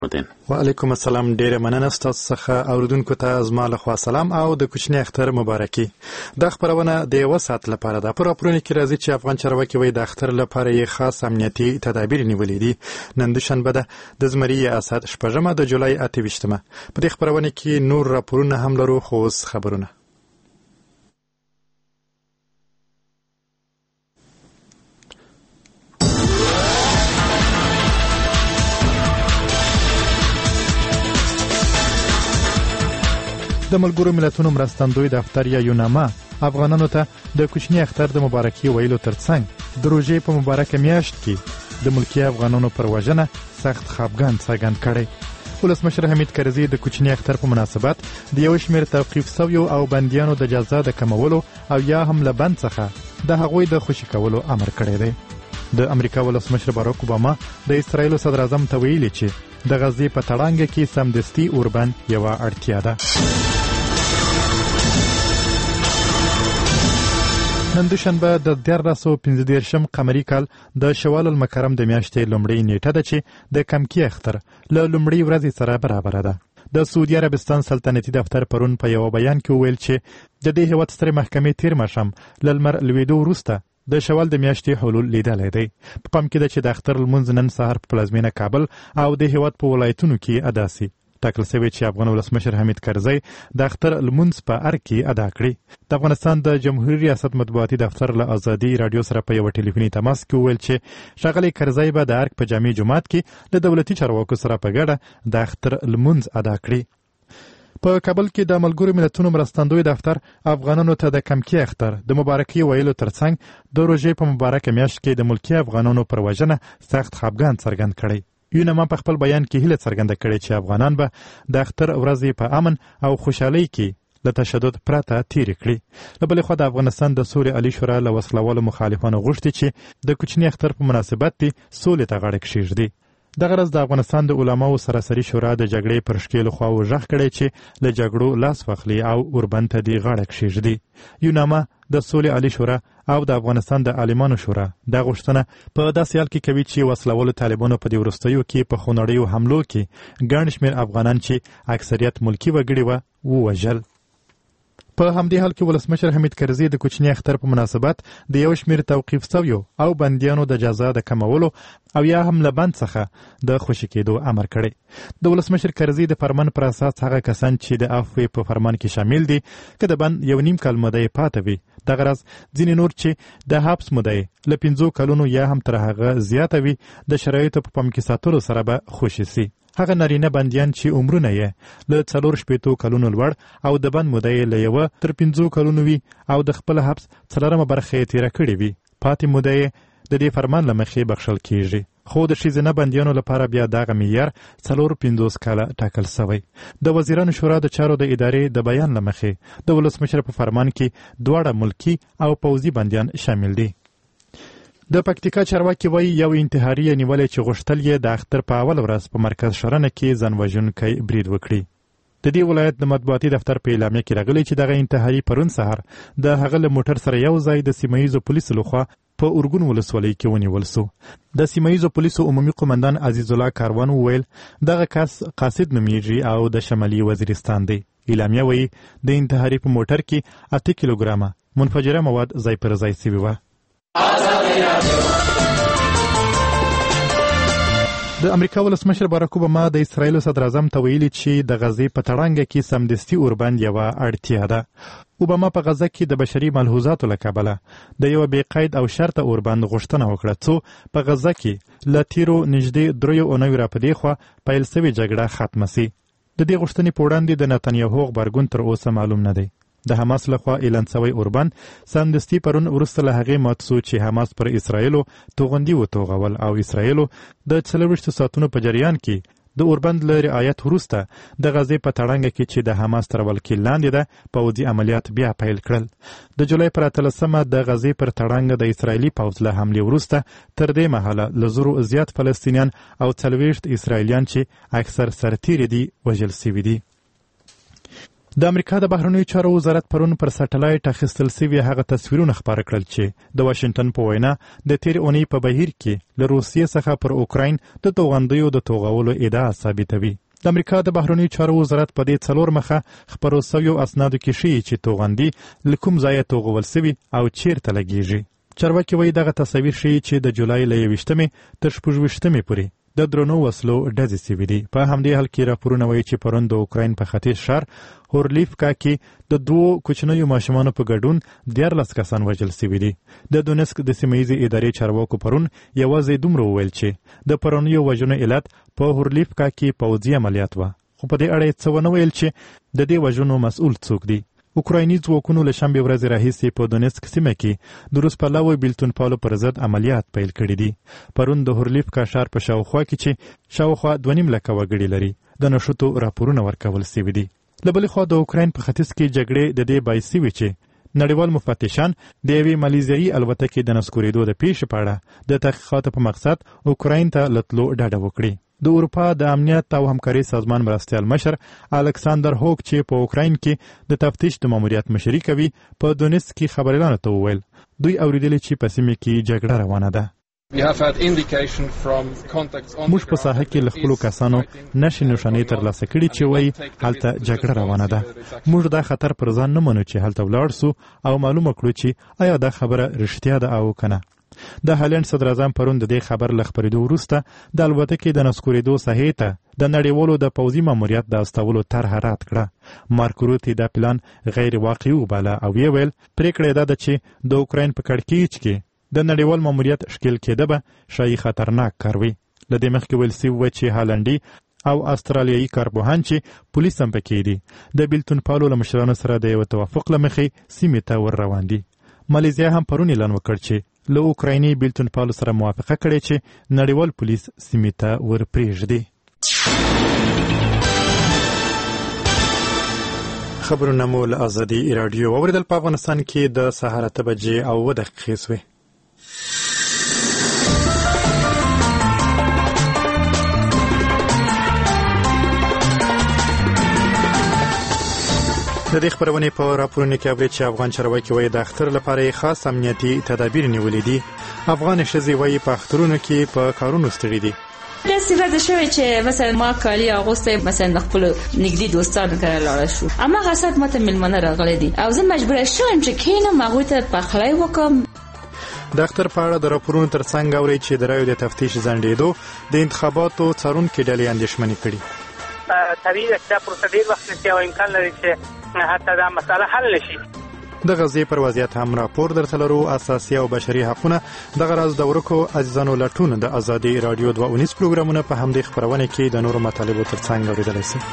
وعلیکم السلام. ډیره مننه ستاسو څخه. اوریدونکو ته زما لخوا سلام او د کوچنی اختر مبارکي. د خبرونه د یو ساعت لپاره ده. پر راپورونه کې راځي چې افغان چارواکي وایي د اختر لپاره یې خاص امنیتي تدابیر نیولې دي. نن دوشنبه ده، د زمري اسد 8 د جولای 28. په دې خبرونه کې نور راپورونه هم لرو، خو اوس خبرونه. د ملګرو ملتونو مرستندوی دفتر یا یوناما افغانانو ته د کوچنی اختر د مبارکي ویلو ترڅنګ د روژې په مبارکه میاشت کې د ملکی افغانانو پر وژنه سخت خفګان څرګند کړی. ولسمشر حمید کرزي د کوچنی اختر په مناسبت د یو شمېر توقیف شویو او بندیانو د جزا د کمولو او یا هم له بند څخه د هغوی د خوشي کولو امر کړی دی. د امریکا ولسمشر باراک اوباما د اسرایل صدر اعظم ته ویلي چې د غزې په تړانګه کې سمدستي اوربند یوه اړتیا ده. نن دوشنبه د 1415 قمري کال د شوال المکرم د میاشتې لومړۍ نیټه ده چې د کمکی اختر له لومړۍ ورځې سره برابره ده. د سعودي عربستان سلطنتي دفتر پرون په یو بیان کې وویل چې د دې هیواد سترې محکمې تیر ماښام له لمر لوېدو وروسته د شوال د میاشتې حلول لیدلی دی. په پام کې ده چې د اختر لمونځ نن سهار په پلازمینه کابل او د هیواد په ولایتونو کې ادا سي. ټاکل شوی چې افغان ولسمشر حمید کرزي د اختر لمونځ په ارګ کې ادا کړي. د افغانستان د جمهوریت ریاست مطبوعاتي دفتر له ازادي رادیو سره په یو ټلیفوني تماس کې وویل چې ښاغلی کرزي به د ارګ په جامع جومات کې د دولتي چارواکو سره په ګډه د اختر لمونځ ادا کړي. په کابل کې د ملګرو ملتونو مرستندوی دفتر افغانانو ته د کمکی اختر د مبارکي ویلو ترڅنګ د روژې په مبارکه میاشت کې د ملکی افغانانو پر وژنه سخت خفګان څرګند کړی. یوناما په خپل بیان کې هیله څرګنده کړې چې افغانان به د اختر ورځې په امن او خوشحالۍ کې له تشدد پرته تیرې کړي. له بلې خوا د افغانستان د سولې عالي شورا له وسلوالو مخالفانو غوښتي چې د کوچني اختر په مناسبت دې سولې ته غاړه کښېږدي. دغه ورځ د افغانستان د علماو سراسري شورا د جګړې پر ښکېلو خواو غږ کړی چې له جګړو لاس واخلي او اوربند ته دې غاړه کښېږدي. یوناما د سولې عالي شورا او د افغانستان د عالمانو شورا دا غوښتنه په داسې حال کې کوي چې وسلوالو طالبانو په دې وروستیو کې په خونړیو حملو کې ګڼ شمېر افغانان چې اکثریت ملکي وګړي وه ووژل. په همدې حال کې ولسمشر حمید کرزي د کوچني اختر په مناسبت د یو شمېر توقیف شویو او بندیانو د جزا د کمولو او یا هم له بند څخه د خوشي کېدو امر کړی. د ولسمشر کرزي د فرمان پر اساس هغه کسان چې د عفوې په فرمان کې شامل دي که د بند 1.5 کال موده یې پاته وي، دغه راز ځینې نور چې د حبس موده یې له 5 کلونو یا هم تر هغه زیاته وي د شرایطو په پام کې ساتلو سره به خوشي سي. هغه نارینه بندیان چې عمرونه یې له 4 کلونو لوړ او د بند موده یې له 1 تر 5 کلونو وي او د خپل حبس 4مه برخه یې تیره کړې وي، پاتې موده یې د دې فرمان له مخې بخښل کیږي. خو د ښځینه بندیانو لپاره بیا دغه معیار 4-5 کاله ټاکل شوی. د وزیرانو شورا د چارو د ادارې د بیان له مخې د ولسمشر په فرمان کې دواړه ملکي او پوځي بندیان شامل دي. د پکتیکا چارواکي وایي یو انتحاري نیولې چې غوښتل یې د اختر په اول ورځ په مرکز شرنه کې ځانوژونکی برید وکړي. د دې ولایت د مطبوعاتي دفتر په اعلامیه کې راغلی چې دغه انتحاري پرون سهار د هغه له موټر سره یو ځای د سیمه ییزو پولیسو لخوا په اورګون ولسوالۍ کې ونیول سو. د سیمه ییزو پولیسو عمومي قومندان عزیز الله کاروان وویل دغه کس قاصد نومیږي او د شمالي وزیرستان دی. اعلامیه وایي د انتحاري په موټر کې 8 کیلوګرامه منفجره مواد ځای پر ځای سوي وه. د امریکا ولسمشر باراک اوباما د اسرایل صدر اعظم ته ویلي چې د غزې په تړانګه کې سمدستي اوربند یوه اړتیا ده. اوباما په غزه کې د بشري ملحوظاتو له کبله د یو بې قید او شرطه اوربند غوښتنه وکړه څو په غزه کې له تیرو نږدې 3 اونیو را په دې خوا پیل سوې جګړه ختمه سي. د دې غوښتنې په وړاندې د نتنیاهو غبرګون تر اوسه معلوم نه دی. د حماس لخوا اعلان شوی اوربند سمدستي پرون وروسته له هغې مات سو چې حماس پر اسرایلو توغندي وتوغول او اسرایلو د 24 ساعتونو په جریان کې د اوربند له رعایت وروسته د غزې په تړانګه کې چې د حماس تر ولکې لاندې ده پوځي عملیات بیا پیل کړل. د جولای پر 13 د غزې پر تړانګه د اسرایلي پوځ له حملې وروسته تر دې مهاله له 100 زیات فلسطینیان او 40 اسرایلیان چې اکثر سرتیري دي وژل سوي دي. د امریکا د بهرنیو چارو وزارت پرون پر سټلایټ اخیستل سوي هغه تصویرونه خپاره کړل چې د واشنگټن په وینا د تیر اونۍ په بهیر کې له روسیې څخه پر اوکراین د توغندیو د توغولو ادعا ثابتوي. د امریکا د بهرنیو چارو وزارت په دې 4 مخه خپرو سویو اسنادو کې ښیي چې توغندي له کوم ځایه توغول سوي او چیرته لګیږي. چارواکي وایي دغه تصاویر ښیي چې د جولای له 21 تر 26 پورې د درونو وسلو ډزې سوي دي. په همدې حال کې راپورونه وایي چې پرون د اوکراین په ختیځ ښار هورلیفکا کې د 2 کوچنیو ماشومانو په ګډون 14 کسان وژل سوي دي. د دونسک د سیمهیزې ادارې چارواکو پرون یوازې دومره وویل چې د پرونیو وژنو علت په هورلیفکا کې پوځي عملیات وه، خو په دې اړه یې څه ونه ویل چې د دې وژنو مسؤل څوک دی. اوکرایني ځواکونو له شنبې ورځې راهیسې په دونسک سیمه کې د روس پلوي بیلتون پالو پر ضد عملیات پیل کړي دي. پرون د هورلیفکا ښار په شاوخوا کې چې شاوخوا 2.5 لکه وګړي لري د نښتو راپورونه ورکول سوي دي. له بلې خوا د اوکراین په ختیځ کې جګړې د دې باعث سوي چې نړیوال مفتشان د یوې مالیزیایي الوتکې د نسکورېدو د پیښې په اړه د تحقیقاتو په مقصد اوکراین ته له تلو ډډه وکړي. د اروپا د امنیت او همکارۍ سازمان مرستیال مشر الکساندر هوک چې په اوکراین کې د تفتیش د ماموریت مشري کوي په دونسک کې خبريالانو ته وویل دوی اوریدلي چې په سیمه کې جګړه روانه ده. موږ په ساحه کې له خپلو کسانو نښې نښانې ترلاسه کړي چې وایي هلته جګړه روانه ده. موږ دا خطر پر ځان نه منو چې هلته ولاړ سو او معلومه کړو چې آیا دا خبره رښتیا ده او کنه. د هالند صدر اعظم پرون د دې خبر له خپرېدو وروسته د الوتکې د نسکورېدو ساحې ته د نړیوالو د پوځي ماموریت د استولو طرحه رد کړه. مارک روتې دا پلان غیر واقعي وباله او یې ویل پرېکړه یې دا ده چې د اوکراین په کړکېچ کې د نړیوال ماموریت ښکېل کېده به ښایي خطرناک کار وي. له دې مخکې ویل سوي وه چې هالنډي او استرالیایي کارپوهان چې پولیس هم پکې دي د بیلتون پالو له مشرانو سره د یو توافق له مخې سیمې ته ور روان دي. مالیزیا هم پرون اعلان وکړ چې له اوکرایني بیلتون پالو سره موافقه کړې چې نړیوال پولیس سیمې ته ور پرېږدي. خبرونه مو له ازادي راډیو واوریدل. په افغانستان کې د سهار 8 بجې او 7 دقیقې سوې. د دې خبرونې په راپورونو کې اوري چې افغان چارواکي وایي د اختر لپاره خاص امنیتي تدابیر نیولې دي. افغان ښځې وایي په اخترونو کې په کارونو ستړي دي. داسې ورځ شوې چې مثلا ما کالي اغوستې مثلا خپل نږدې دوستانو سره لاړ شو، اما غصت ماته ملمنه راغلي دي او زه مجبور شوم چې کینم هغوی ته پخلی وکم. د اختر په اړه د راپورونو ترڅنګ اوري چې د رایو د تفتیش ځنډېدو د انتخاباتو څارونکي ډلې اندېښمنې کړي. طبیعي ده چې دا پروسه ډېر وخت نیسي او امکان لري چې حتی دا مسله حل نشي. د غزې پر وضعیت هم راپور درته لرو. اساسي او بشري حقونه دغه راز د ورکو عزیزانو لټون د ازادي رادیو 2 پروګرامونه په همدې خبرونه کې د نورو مطالبو ترڅنګ اوریدلای شئ.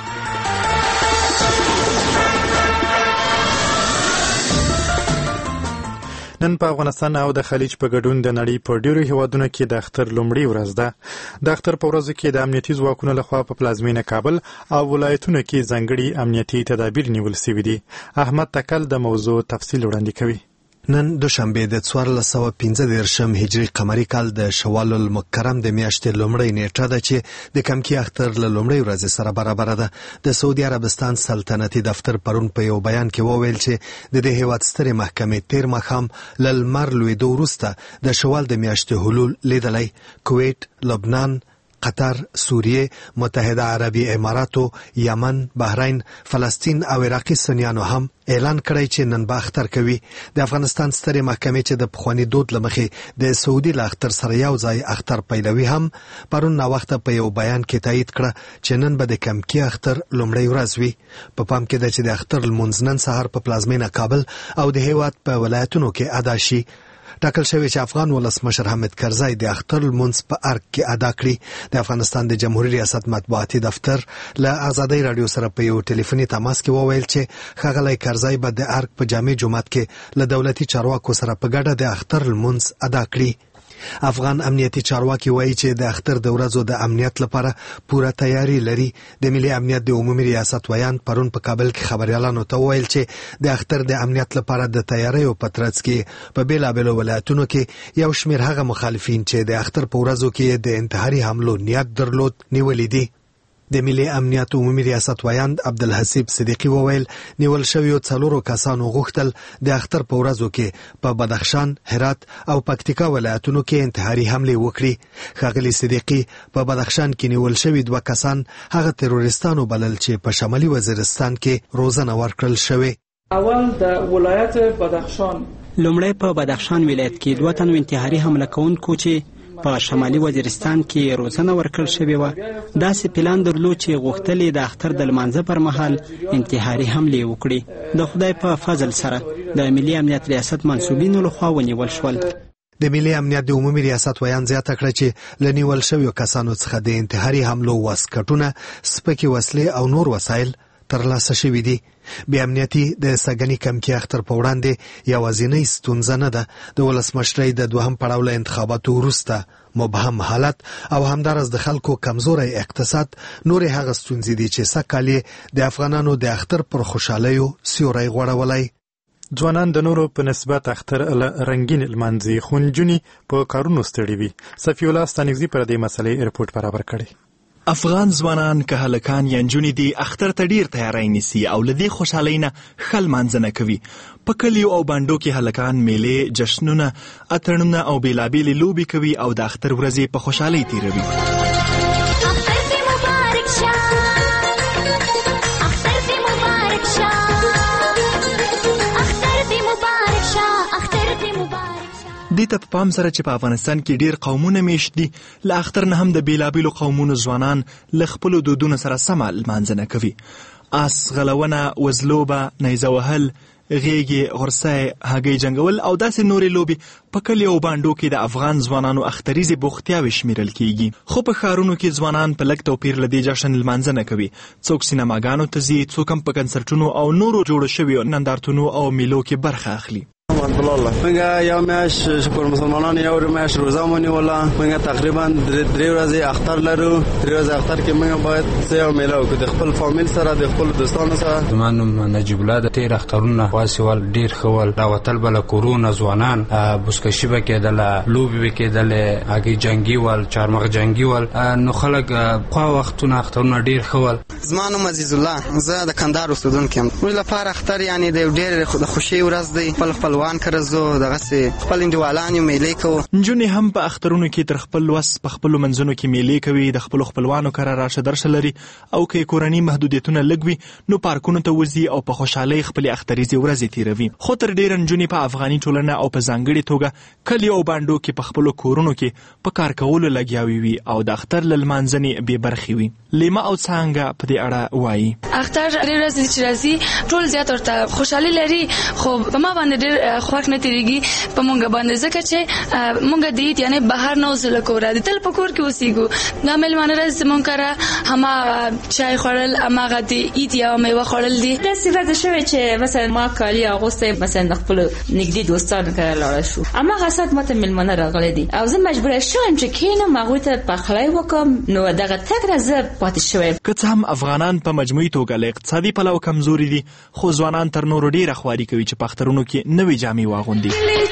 نن په افغانستان او د خلیج په ګډون د نړۍ په ډیرو هیوادونو کې د اختر لومړۍ ورځ ده. د اختر په ورځو کې د امنیتي ځواکونو لخوا په پلازمینه کابل او ولایتونو کې ځانګړي امنیتي تدابیر نیول شوي دي. احمد تکل د موضوع تفصیل وړاندې کوي. نن دوشنبه د 1415 هجری قمری کال د شوال المکرم د میاشتې لومړۍ نیټه ده چې د کمکی اختر له لومړۍ ورځې سره برابر ده. د سعودي عربستان سلطنتي دفتر پرون په یو بیان کې وویل چې د دې هیواد سترې محکمې تیر ماښام له لمر لوېدو وروسته د شوال د میاشتې حلول لیدلی. کویت، لبنان، قطر، سوریه، متحده عربي اماراتو، یمن، بحرین، فلسطین او عراقي سنیانو هم اعلان کړی چې نن به اختر کوي. د افغانستان سترې محکمې چې د پخواني دود له مخې د سعودي له اختر سره یو ځای اختر پیلوي هم پرون ناوخته په یو بیان کې تایید کړه چې نن به د کمکی اختر لومړۍ ورځ وي. په پام کې ده چې د اختر لمونځ نن سهار په پلازمینه کابل او د هیواد په ولایتونو کې ادا شي. ټاکل شوی چې افغان ولسمشر حامد کرزی د اختر لمونځ په ارګ کې ادا کړي. د افغانستان د جمهوریت ریاست مطبوعاتي دفتر له ازادي رادیو سره په یو ټلیفوني تماس کې وویل چې ښاغلی کرزی به د ارګ په جامع جومات کې له دولتي چارواکو سره په ګډه د اختر لمونځ ادا کړي. افغان امنیتي چارواکي وایي چې د اختر د ورځو د امنیت لپاره پوره تیاری لري. د ملي امنیت د عمومي ریاست ویان پرون په کابل کې خبريالانو ته وویل چې د اختر د امنیت لپاره د تیاریو په ترڅ کې په بیلابیلو ولایتونو کې یو شمېر هغه مخالفین چې د اختر په ورځو کې د انتحاري حملو نیت درلود نیولې دي. د ملي امنیت عمومي ریاست وایند عبدالحسیب صدیقي وویل نیول شویو 4 کسانو غوښتل د اختر په ورځو کې په بدخشان، هرات او پکتیکا ولایتونو کې انتحاري حمله وکړي. ښاغلي صدیقي په بدخشان کې نیول شوي 2 کسان هغه تروریستانو بلل چې په شمالي وزیرستان کې روزنه ورکړل شوې. اول د ولایت بدخشان لومړی په بدخشان ولایت کې 2 تنو انتحاري حمله کوونکو چې په شمالي وزیرستان کې روزنه ورکړل شوې وه داسې پلان درلود چې غوښتل د اختر د لمانځه پر مهال انتحاري حملې وکړي. د خدای په فضل سره د ملي امنیت ریاست منصوبینو لخوا ونیول شول. د ملي امنیت د عمومي ریاست ویان زیاته کړه چې له نیول شویو کسانو څخه د انتحاري حملو واسکټونه، سپکې وسلې او نور وسایل ترلاسه شوي دي. بې امنیتي د سږني کمکي اختر په وړاندې یوازینۍ ستونزه نه ده. د ولسمشرۍ د 2م پړاو له انتخاباتو وروسته مبهم حالت او همدارس د خلکو کمزوری اقتصاد نورې هغه ستونزې دي چې سږکال د افغانانو د اختر پر خوشحالیو سیوری غوړولی. ځوانان د نورو په نسبت اختر له رنګین لمانځي، خو نجونې په کارونو ستړي وي. صفي الله ستانکزي پر دې مسلې رپورټ برابر کړی. افغان ځوانان که هلکان یا نجونې دي اختر ته ډیر تیاری نیسي او له دې خوشحالۍ نه ښه لمانځنه کوي. په کلیو او بانډو کې هلکان میلې، جشنونه، اتڼونه او بېلابېلې لوبې کوي او د اختر ورځې په خوشحالۍ تیروي. دې ته په پام سره چې په افغانستان کې ډیر قومونه میشت دي، له اختر نه هم د بیلابیلو قومونو ځوانان له خپلو دودونو سره سمه لمانځنه کوي. آس غلونه، وزلوبه، نیزه وهل، غیږې، غرسی، هګۍ جنګول او داسې نورې لوبې په کلیو او بانډو کې د افغان ځوانانو اختریزې بوختیاوې شمیرل کیږي. خو په ښارونو کې ځوانان په لږ توپیر له دې جشن لمانځنه کوي. څوک سینماګانو ته ځي، څوک هم په کنسرټونو او نورو جوړو شویو نندارتونونو او میلو کې برخه اخلي. منگا یا میاش شکر مسلمانان یا میاش روزه مونیولا منگا تقریبا 3 ورځې اختر لرو. 3 ورځې اختر کې منگا باید سه میلو کو د خپل فامیل سره د خپل دوستانو سره. زمانو نجیب الله د تیر اخترونه واسول ډیر خول دا وتل بل کورونا ځوانان بوسکشي بکیدل، لوبي بکیدل، هغه جنگي ول، چارمغ جنگي ول، نو خلک خو وختونه اخترونه ډیر خول. زمانو عزیز الله زه د کندهار اوسیدونکو یم. موږ لپاره اختر یعنی د ډیر خوشي ورځ دی. خپل کرزو دغه سي خپل انډیوالان یې میلې کوو. نجونې هم په اخترونو کې تر خپل وس په خپلو منځونو کې میلې کوي، د خپلو خپلوانو کره راشه درشه لري او که کورني محدودیتونه لږ وي نو پارکونو ته وځي او په خوشحالۍ خپلې اختریزې ورځې تیروي. خو تر ډېره نجونې په افغاني ټولنه او په ځانګړې توګه کلیو او بانډو کې په خپلو کورونو کې په کار کولو لګیاوي وي او د اختر له لمانځنې بې برخې وي. لیما او څانګه په دې اړه وایي. اختر ډېرې ورځې چې راځي ټول زیات ورته خوشحالي لري، خو په ما باندې ډېر خوښ نه تیریږي په مونږ باندې، ځکه چې مونږ د عید یعنې بهر نه اوسو له کوره دي، تل په کور کې اوسېږو. دا میلمانه راځي زمونږ کره هماغه چای خوړل، هماغه د عید یوه میوه خوړل دي. داسې ورځ شوې چې مثلا ما کالي اغوستی، مثلا د خپلو نږدې دوستانو کره لاړه شو، هماغه ساعت ما ته میلمانه راغلی دي او زه مجبوره شوم چې کښېنم هغوی ته پخلی وکړم، نو دغه تګ نه زه پاتې شوی. که څه هم افغانان په مجموعي توګه له اقتصادي پلوه کمزوري دي، خو ځوانان تر نورو ډېره خواري کوي چې په اخترونو کې نوې جامې واغوندي.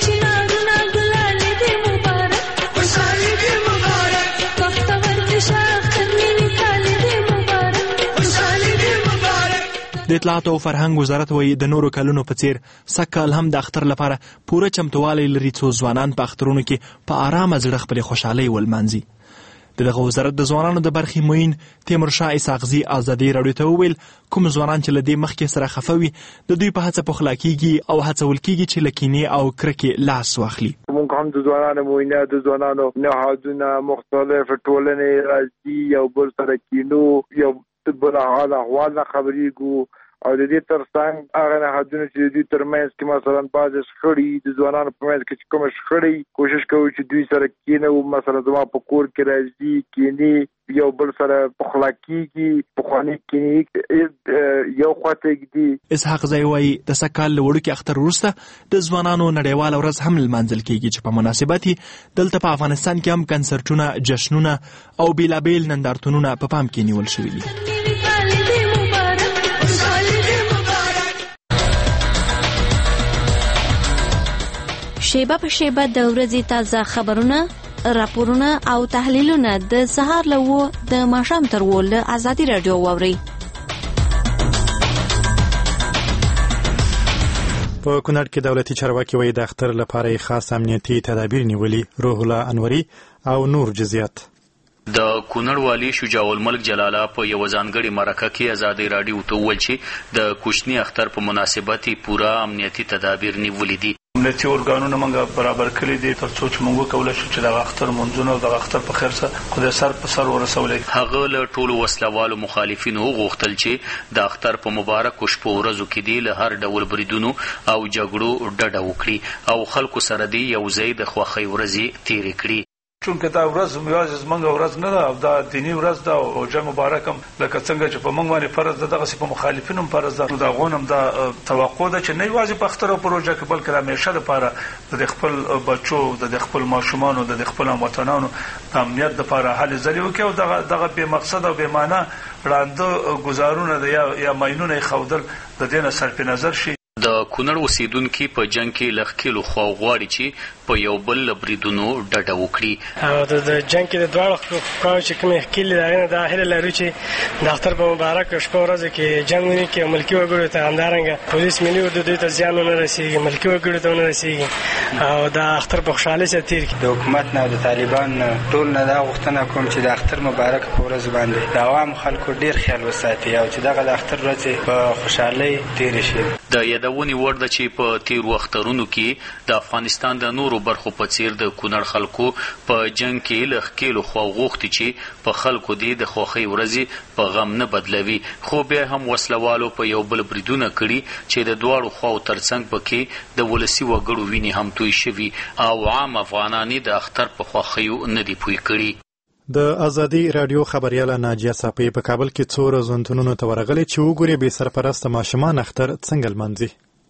د اطلاعاتو او فرهنګ وزارت وایي د نورو کلونو په څیر سږکال هم د اختر لپاره پوره چمتووالی لري څو ځوانان په اخترونو کې په آرامه زړه خپلې خوشحالۍ ولمانځي. دغه وزارت د ځوانانو د برخې معین تیمورشاه اسحاقزي ازادي راډیو ته وویل کوم ځوانان چې له دې مخکې سره خفه وي د دوی په هڅه پخلا کیږي او هڅول کیږي چې له کینې او کرکې لاس واخلي. موږ هم د ځوانانو معینه د ځوانانو نهادونه مختلف ټولنې راځي یو بل سره کینو، یو بل احوال خبرېږو او د دې ترڅنګ هغه نهادونه چې د دوی ترمنځ کې مثلا بعضې شخړې د ځوانانو په منځ کې چې کومه شخړې کوشش کوو چې دوی سره کینو، مثلا زما په کور کې راځي کینې یو بل سره پخلا کیږي، پخواني کینې یو خواته ږدي. اسحاق زی وایي د سږکال له وړوکي اختر وروسته د ځوانانو نړیواله ورځ هم لمانځل کیږي چې په مناسبت یې دلته په افغانستان کې هم کنسرټونه، جشنونه او بیلابیل نندارتونونه په پام کې نیول شوي دي. شیبه په شیبه د ورځې تازه خبرونه راپورونه او تحلیلونه د سهار له 8 د ماښام تر 8 له ازادي رادیو واورئ. په کونړ کې دولتي چارواکي وایي د اختر لپاره خاص امنیتي تدابیر نیولي. روح الله انوري او نور جزئیات. د کونړ والی شجاع الملک جلاله په یو ځانګړي مرکه کې ازادي رادیو ته وویل چې د کوچني اختر په مناسبت پوره امنیتي تدابیر نیولي دي. امنیتي ارګانونه موږ برابر کړي دي تر څو چې موږ وکولای شو چې د اختر منځونه او د اختر په خیر سره خدای سر په سر ورسولې. هغه له ټولو وسلوالو مخالفینو غوښتل چې د اختر په مبارک شپو ورځو کې دی له هر ډول بریدونو او جګړو ډډه وکړي او خلکو سره دی یو ځای د خوښۍ ورځې تیرې کړي. چونکه دا ورځ یوازې زموږ ورځ نه ده او دا دیني ورځ ده او جنګ مبارک هم لکه څنګه چې په موږ باندې فرض ده دغسې په مخالفینو هم فرض ده. د هغو هم دا توقع ده چې نه یوازې په اختر او په روژه کې بلکې د همیشه دپاره د خپل بچو د خپل ماشومانو د خپل هموطنانو د امنیت دپاره هلې ځلې وکړي او دغه بې مقصد او بې معنا ړانده ګزارونه یا ماینونه یې ښودل د دې نه صرف نظر شي. د کونړ اوسیدونکي په جنګ کې له ښکېلو خواو غواړي چې په یو بل له بریدونو ډډه وکړي. او د جنګ کې د دواړو خواو چې کومې ښکېلې د هغې نه دا هیله لرو چې د اختر په مبارک شپه ورځو کې جنګ ونې کې ملکي وګړو ته همدارنګه پولیس ملي اردو دوی ته زیان ونه رسېږي ملکي وګړو ته ونه رسېږي او د اختر په خوشحالۍ سره تېر کړي. د حکومت نه او د طالبان نه ټول نه دا غوښتنه کوم چې د اختر مبارک په ورځ باندې د عوامو خلکو ډېر خیال وساتي او چې دغه د اختر ورځې په خوشحالۍ تېرې شي. د یادونې وړ ده چې په تیرو اخترونو کې د افغانستان د نورو برخو په څیر د کونړ خلکو په جنګ کې له ښکېلو خواو غوښتي چې په خلکو دې د خوښۍ ورځې په غم نه بدلوي خو بیا هم وسلوالو په یو بل بریدونه کړي چې د دواړو خواو ترڅنګ پکې د ولسي وګړو وینې هم توی شوي او عام افغانان د اختر په خوښیو نه دي پوی کړي. د ازادي رادیو خبرياله ناجیه صافی په کابل کې څو روزنتونونو ته ورغلي چې وګوري بې سرپرسته ماشومان اختر څنګه لمانځي.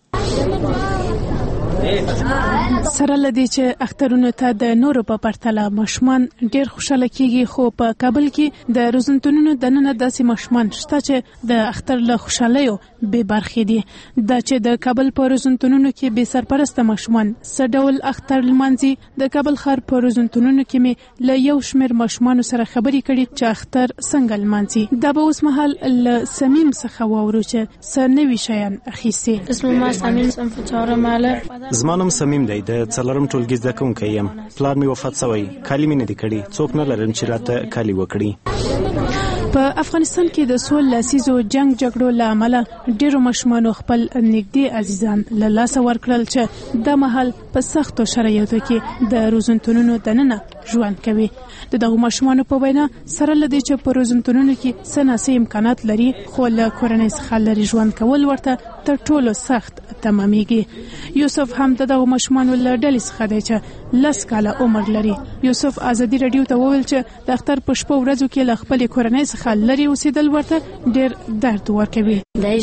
سره لدی چې اخترونو ته د نورو په پرتله ماشومان ډیر خوشاله کیږي خو په کابل کې د روزنتونونو د نن داسې ماشومان شته چې د اختر له خوشالیو به برخې دي. دا چې د کابل په روزنتونونو کې به سرپرسته ماشومان څه ډول اختر لمانځي د کابل ښار په روزنتونونو کې مې له یو شمېر ماشومانو سره خبرې کړي چې اختر څنګه لمانځي. دا به اوس مهال له صمیم څخه واورو چې څه نوي شیان اخیستي. اسم ما صمیم صنف زما نوم صمیم دی د څلورم ټولګي زده کوونکی یم. پلار مې وفات شوی کالي مې نه دي کړي څوک نه لرم چې راته کالي وکړي. په افغانستان کې د سول لسیزو جنگ جګړو له امله ډیرو ماشومانو خپل نږدې عزیزان له لاسه ورکړل چې د مهال په سختو شرایطو کې د روزنتونونو دننه ژوند کوي. دغه ماشومانو په وینا سره لدی چې په روزنتونونو کې سناسي امکانات لري خو له کورنۍ څخه لري ژوند کول ورته تر ټولو سخت تمامېږي. یوسف هم دغه ماشومانو له ډلې څخه دی چې 10 کاله عمر لري. یوسف ازادي رادیو ته وویل چې د اختر په شپه ورځو کې له خپلې کورنۍ څخه لري اوسېدل ورته ډېر درد ورکوي.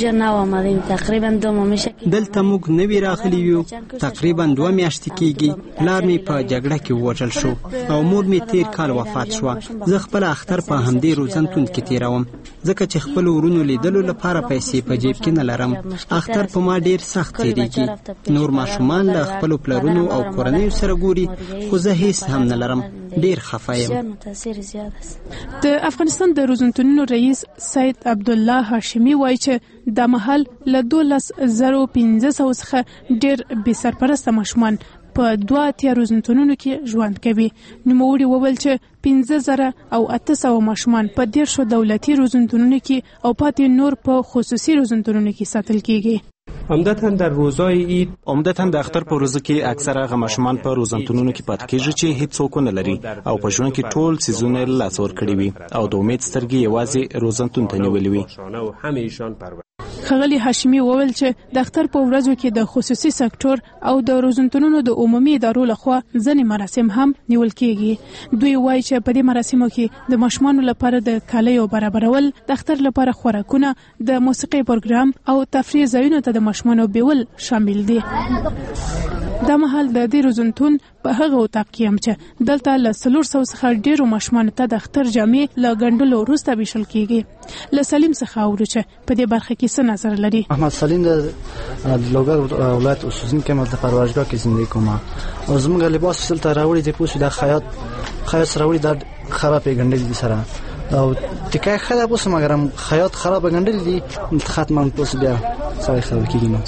دلته موږ نوي راغلي یو تقریبا 2 میاشتې کېږي. پلار مې په جګړه کې ووژل شو او مور مې تیر کال وفات شوه. زه خپل اختر په همدې روزنتون کې تیروم ځکه چې خپل ورونو لیدلو لپاره پیسې په جیب کې نه لرم. اختر په ما ډیر سخت تیریږي. نور ماشومان له خپل پلرونو او کورنۍ سره ګوري خو زه هیڅ هم نه لرم. ډیر خفه یم. د افغانستان د روزنتونونو رئیس سید عبدالله هاشمی وایي چې د محل له 12,500 څخه ډیر بې سرپرسته ماشومان په 2 روزنتونونو کې ژوند کوي. نوموړي وویل چې 15,000 او 800 ماشومان په 10 دولتي روزنتونونو کې او پاتې نور په خصوصي روزنتونونو کې ساتل کیږي. عمدتاً در روزای عید عمدتاً د اختر په ورځو کې اکثره هغه ماشومان په روزنتونونو کې پاتې کېږي چې هیڅ څوک نه لري او په ژوند کې ټول څیزونه له لاسه ورکړي وي او د امید سترګې یوازې روزنتون ته نیولې وي. ښاغلي هاشمي وویل چې د اختر په ورځو کې د خصوصي سکتور او د روزنتونونو د عمومي ادارو لخوا ځینې مراسم هم نیول کېږي. دوی وایي چې په دې مراسمو کې د ماشومانو لپاره د کالیو برابرول، د اختر لپاره خوراکونه، د موسیقي پروګرام او تفریح ځایونو ته د ماشومانو بیول شامل دي. دا مهال د دې روزنتون په هغه اتاق کې هم چې دلته له 400 څخه ډیرو ماشومانو ته د اختر جامې له ګنډلو وروسته ویشل کېږي. له سلیم څخه اورو چې په دې برخه کې څه نظر لري. احمد سلیم د لوګر ولایت اوسیدونکی یم، د پروازګاه کې زندگی کوم او زموږ لباس دلته راوړي د پوسو د خیاط راوړي د خراب ګنډل دي سره او تکای خراب اوس مګرم خیاط خراب ګنډل دي ختمه پوس بیا سوي خراب کیږي نو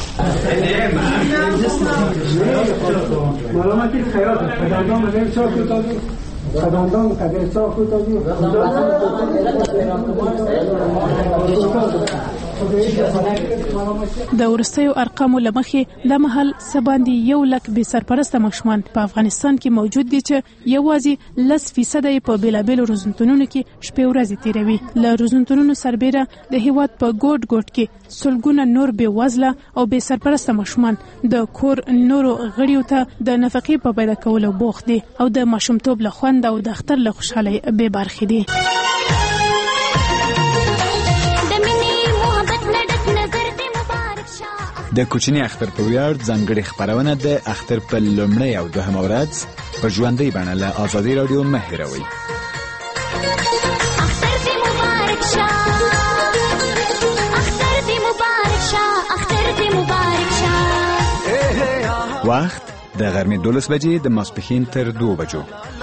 ملامتی خیاط خداندان مگر چاک کوتاجی خداندان کگر چاک کوتاجی د ورستیو ارقامو لمخې د محل سباندي 1 لک به سرپرسته ماشومان په افغانستان کې موجود دي چې یوازې 10% په بیلابل روزنتونونو کې شپې ورځې تیروي. له روزنتونونو سربېره د هیواد په ګوټ کې سلګونه نور به وزله او به سرپرسته ماشومان د کور نورو غړیو ته د نفقې په پیدا کولو بوخت دي او د ماشومتوب له خوند او د اختر له خوشحالۍ به برخې دي. د کوچني اختر په ویاړ ځانګړي خبرونه د اختر په لومړۍ او دوهمه ورځ په ژوندۍ بڼه له آزادي رادیو مه هېروئ. وخت د غرمې 12 بجې د ماسپښین تر 2 بجو.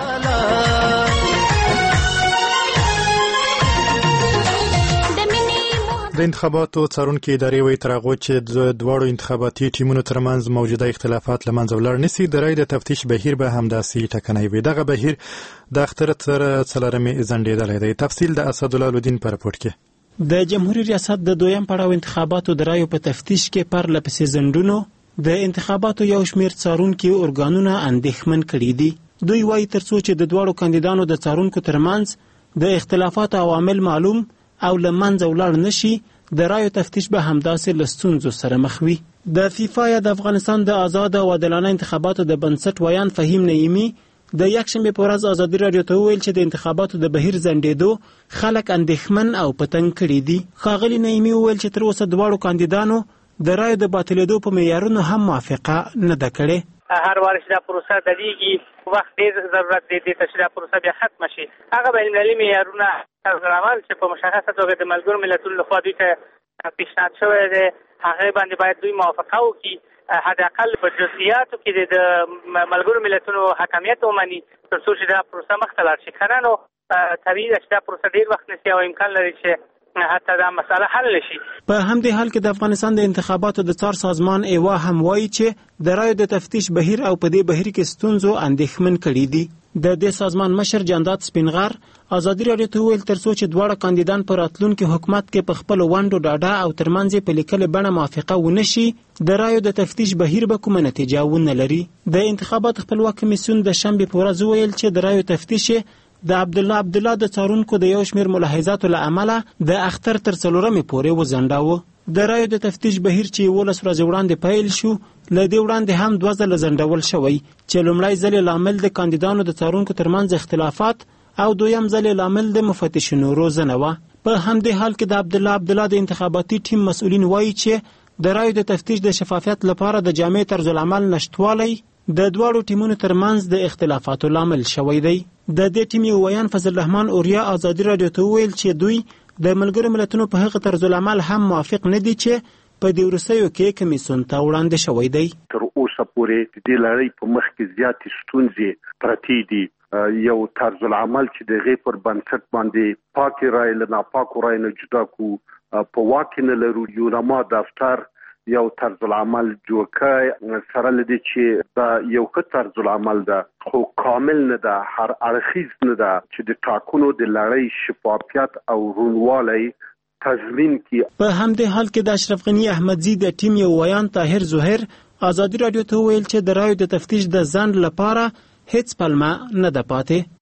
د انتخاباتو څارونکي ادارې وایي تر هغو چې د دواړو انتخاباتي ټیمونو ترمنځ موجوده اختلافات له منځه ولاړ نشي، د رایې د تفتیش بهیر به همداسې ټکنی وي. دغه بهیر د اختر تر 4مې ځنډېدلی دی. تفصیل د اسدالله الدین په رپورټ کې. د جمهوریت ریاست د دویم پړاو انتخاباتو د رایو په تفتیش کې پرله پسې ځنډونو د انتخاباتو یو شمېر څارونکي ارګانونه اندېښمن کړي دي. دوی وایي تر څو چې د دواړو کاندیدانو د څارونکو ترمنځ د اختلافاتو عوامل معلوم او له منځه ولاړ نشي، د رایو تفتیش به همداسې له ستونزو سره مخ وي. د فیفا یا د افغانستان د آزاد او عادلانه انتخاباتو د بنسټ ویان فهیم نعیمي د یکشنبې په ورځ ازادي رادیو ته وویل چې د انتخاباتو د بهیر ځنډېدو خلک اندېښمن او په تنګ کړي دي. ښاغلي نعیمي وویل چې تر اوسه دواړو کاندیدانو د رایو د باطلېدو په معیارونو هم موافقه نه ده کړې. هر وار چې دا پروسه دریږي وخت ډېر ضرورت دی دې ته چې دا پروسه بیا ختمه شي. هغه بینالمللي معیارونه طرزالعمل چې په مشخصه توګه د ملګرو ملتونو لخوا دوی ته پیشنهاد شوی دی هغې باندې باید دوی موافقه وکړي. حداقل په جزئیاتو کې د ملګرو ملتونو حاکمیت ومني تر څو چې دا پروسه مخته لاړ شي. که نه نو طبیعي ده چې دا پروسه ډېر وخت نیسي او امکان لري چې حتی دا مسله حل نشي. په همدې حال کې د افغانستان د انتخاباتو د څار سازمان ایوا هم وایي چې د رایو د تفتیش بهیر او په دې بهیر کې ستونزو اندېښمن کړي دي. د دې سازمان مشر جانداد سپینغر ازادي رادیو ته وویل تر څو چې دواړه کاندیدان په راتلونکي حکومت کې په خپل ونډو ډاډه او ترمنځ په لیکلې بڼه موافقه ونه شي، د رایو د تفتیش بهیر به کومه نتیجه ونه لري. د انتخابات خپلواک کمیسیون د شنبې په ورځ وویل چې د رایو تفتیش د عبدالله د څارونکو د یو شمېر ملاحظاتو له امله د اختر تر 4مې پورې وځنډاوه. د رایو د تفتیش بهیر چې 11 ورځې وړاندې پیل شو له دې وړاندې هم 2 ځله ځنډول شوی چې لومړی ځل لامل د کاندیدانو د څارونکو ترمنځ اختلافات او دویم ځل لامل د مفتشینو روزنه وه. په همدې حال کې د عبدالله د انتخاباتي ټیم مسؤلین وایي چې د رایو د تفتیش د شفافیت لپاره د جامع طرزالعمل نشتوالی د دواړو ټیمونو ترمنځ د اختلافاتو لامل شوی دی. د دې ټیم یو ویان فضل الرحمن اوریا ازادي رادیو ته وویل چې دوی د ملګرو ملتونو په هغه طرزالعمل هم موافق نه دي چې په دې وروستیو کې کمیسیون ته وړاندې شوی دی. تر اوسه پورې د لړۍ په مخ کې زیاتې ستونزې پرتې دي. یو طرزالعمل چې د غي پر بنسټ باندې پاکي رای له ناپاکو رای نه جدا کو په واکه نه لرو یو رما دفتر یو طرزالعمل جوړ کړي سره لدی چې دا یو ښه طرزالعمل ده خو کامل نه ده، هر اړخیز نه ده چې د ټاکنو د لړۍ شفافیت او روڼوالی تضمین کړي. په همدې حال کې د اشرف غنی احمدزي د ټیم یو ویان طاهر زهیر ازادي رادیو ته ویل چې د رایو د تفتیش د ځنډ لپاره هیڅ پلمه نه ده پاتې.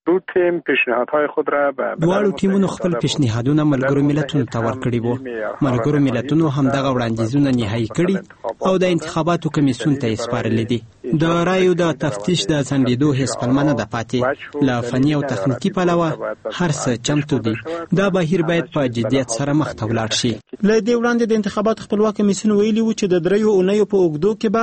دواړو ټیمونو خپل پیشنهادونه ملګرو ملتونو ته ورکړي وو. ملګرو ملتونو هم دغه وړاندیزونه نهایی کړي او د انتخاباتو کمیسیون ته یې سپارلي دي. د رایو د تفتیش د ځنډېدو هیڅ پلمه نه ده پاتې. له فني او تخنیکي پلوه هر څه چمتو دي. دا بهیر باید په جدیت سره مخ ته ولاړ شي. له دې وړاندې د انتخاباتو خپلواک کمیسیون ویلي و چې د 3 اونیو په اوږدو کې به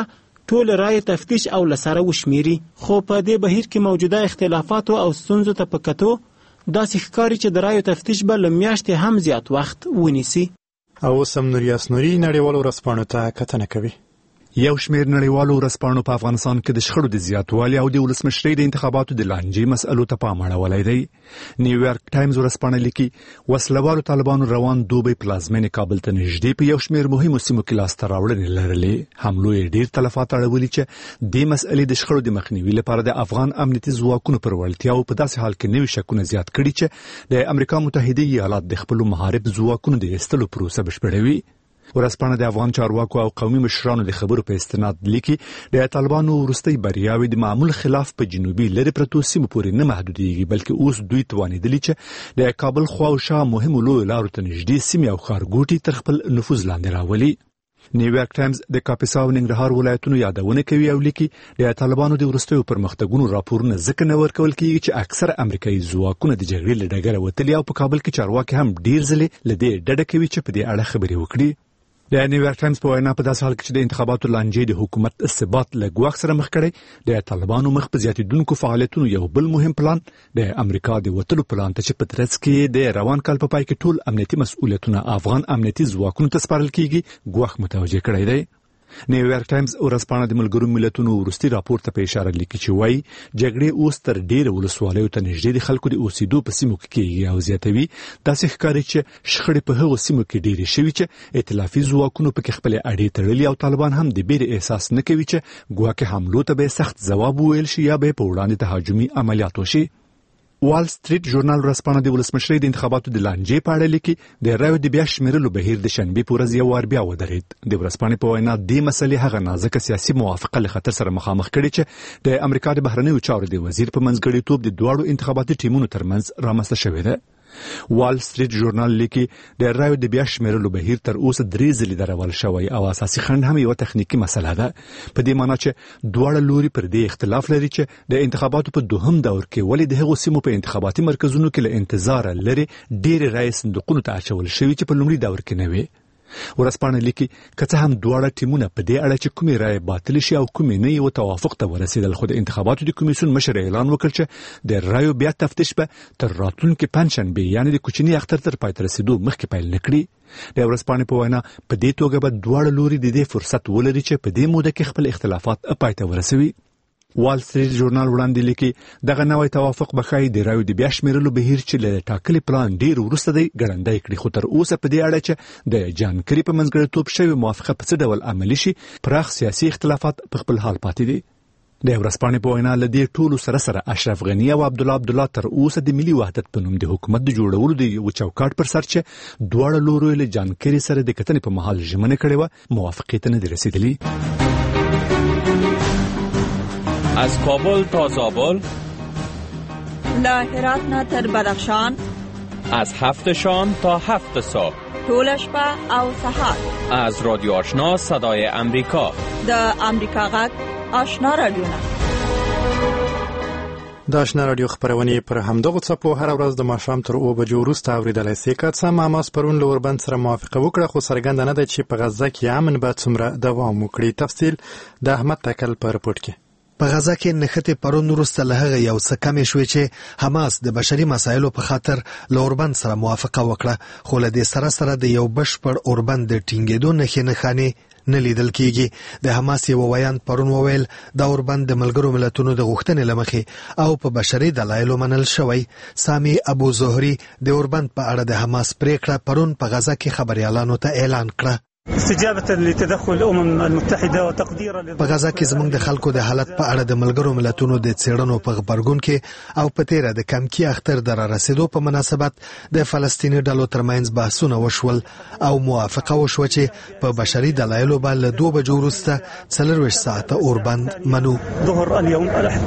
ټول رای تفتیش او لسره وشمیري. خو په دې بهیر کې موجوده اختلافاتو او ستونزو ته په کتو داسې ښکاري چې د رایو تفتیش به له میاشتې هم زیات وخت ونیسي. او اوس هم نوریاس نوري نړیوالو ورځپاڼو ته کتنه کوي. یو شمېر نړیوالو ورځپاڼو په افغانستان کې د شخړو د زیاتوالي او د ولسمشرۍ د انتخاباتو د لانجې مسألو ته پام اړولی دی. نیویارک ټایمز ورځپاڼه لیکي وسلوالو طالبانو روان دوبۍ پلازمینې کابل ته نږدې په یو شمېر مهمو سیمو کې لاسته راوړنې لرلې. حملو یې ډېر تلفات اړولي چې دې مسئلې د شخړو د مخنیوي لپاره د افغان امنیتي ځواکونو پر وړتیاو په داسې حال کې نوي شکونه زیات کړي چې د امریکا متحده ایالات د خپلو محارب ځواکونو د ایستلو پروسه بشپړوي. ورځپاڼه د افغان چارواکو او قومي مشرانو د خبرو په استناد لیکي د طالبانو وروستۍ بریاوې د معمول خلاف په جنوبي لرې پرتو سیمو پورې نه محدودېږي، بلکې اوس دوی توانېدلي چې د کابل خوا او شا مهمو لویو لارو ته نږدې سیمې او ښارګوټي تر خپل نفوذ لاندې راولي. نیویارک ټایمز د کاپیسا او ننګرهار ولایتونو یادونه کوي او لیکي د طالبانو د وروستیو پرمختګونو راپورونه ځکه نه ورکول کېږي چې اکثره امریکایي ځواکونه د جګړې له ډګره وتلي او په کابل کې چارواکي هم ډېر ځلې له دې ډډه کوي چې په دې اړه خبرې وکړي. د نیویارک ټایمز په وینا په داسې حال کې چې د انتخاباتو لانجې د حکومت ثبات له ګواښ سره مخ کړی، د طالبانو مخ په زیاتېدونکو فعالیتونو یو بل مهم پلان د امریکا د وتلو پلان ته چې په ترڅ کې د روان کال په پای کې ټول امنیتي مسؤلیتونه افغان امنیتي ځواکونو ته سپارل کیږي ګواښ متوجه کړی دی. نیویارک ټایمز ورځپاڼه د ملګرو ملتونو وروستي راپور ته په اشاره لیکي چې وایي جګړې اوس تر ډېره ولسوالیو ته نږدې د خلکو د اوسېدو په سیمو کې کېږي او زیاتوي داسې ښکاري چې شخړې په هغو سیمو کې ډېرې شوي چې ائتلافي ځواکونو پکې خپلې اډې تړلي او طالبان هم د بیرې احساس نه کوي چې ګواکې حملو ته به سخت ځواب وویل شي یا به په وړاندې تهاجمي عملیات وشي. وال سټریټ ژورنال ورځپاڼه د ولسمشرۍ د انتخاباتو د لانجې په اړه لیکي د رایو د بیا شمیرلو بهیر د شنبې په ورځ یو وار بیا ودرېد. د ورځپاڼې په وینا دې مسلې هغه نازکه سیاسي موافقه له خطر سره مخامخ کړي چې د امریکا د بهرنیو چارو د وزیر په منځګړیتوب د دواړو انتخاباتي ټیمونو ترمنځ رامنځته شوې ده. وال سټریټ ژورنال لیکي د رایو د بیا شمیرلو بهیر تر اوسه 3 ځلې درول شوی او اساسي خنډ هم یو تخنیکی مسله ده، په دې معنی چې دواړه لوري پر دې اختلاف لري چې د انتخاباتو په دوهم دور کې ولې د هغو سیمو په انتخاباتي مرکزونو کې له انتظار لري ډېر رای صندوقونو ته اچول شوی چې په لومړي دور کې نه وي. ورځپاڼه لیکي که څه هم دواړه ټیمونه په دې اړه چې کومې رایې باطل شي او کومې نه یو توافق ته ورسېدل، خو د انتخاباتو د کمیسیون مشر اعلان وکړ چې د رایو بیا تفتیش به تر راتلونکي پنجشنبې یعنې د کوچني اختر تر پای ته رسېدو مخکې پیل نه کړي. د ورځپاڼې په وینا په دې توګه به دواړه لوري د دې فرصت ولري چې په دې موده کې خپل اختلافات پای ته ورسوي. وال سټریټ ژورنال وړاندې لیکي دغه نوی توافق به ښایي د رایو د بیا شمیرلو بهیر چې له ټاکلي پلان ډېر وروسته دی ګړندی کړي، خو تر اوسه په دې اړه چې د جان کری په منځګړیتوب شوې موافقه په څه ډول عملي شي پراخ سیاسي اختلافات په خپل حال پاتې دي. د ورځپاڼې په وینا له دې ټولو سره اشرف غني او عبدالله تر اوسه د ملي وحدت په نوم د حکومت د جوړولو د یو چوکاټ پر سر چې دواړه لورو له جان کری سره د کتنې په مهال ژمنه کړې وه موافقې ته نه دي رسېدلي. از کابل تا زابل، له هرات نه تر بدخشان، از 7 شام تا 7 صبح، ټول شپه او سهار، از رادیو آشنا صدای امریکا، د امریکا غږ آشنا رادیو. د آشنا رادیو خبرونه پر همدغه څپو هر ورځ د ماښام تر 2 بجو وروسته اوریدلای شئ. که څه ماماس پرون له اوربند سره موافقه وکړه، خو څرګنده نه ده چې په غزه کې امن به څومره دوام وکړي. تفصیل د احمد تکل په رپورټ کې. په غزه کې نښتې پرون وروسته له هغه یو څه کمې شوې چې حماس د بشري مسایلو په خاطر له اوربند سره موافقه وکړه، خو له دې سره د یو بشپړ اوربند د ټینګېدو نښې نه لیدل کېږي. د حماس یو ویاند پرون وویل دا اوربند د ملګرو ملتونو د غوښتنې له مخې او په بشري دلایلو منل شوی. سامي ابو زهري د اوربند په اړه د حماس پریکړه پرون په غزه کې خبريالانو ته اعلان کړه. استجابه لتدخل الامم المتحده وتقديرا په غزه کې زموږ د خلکو د حالت په اړه د ملګرو ملتونو د څېړنو په غبرګون کې او په تیره د کمکی اختر د رسیدو په مناسبت د فلسطیني ډلو ترمنځ بحثونه وشول او موافقه وشوه چې په بشري دلایلو باندې 2 بجو وروسته 4 ساعته اوربند منو. ظهر اليوم الاحد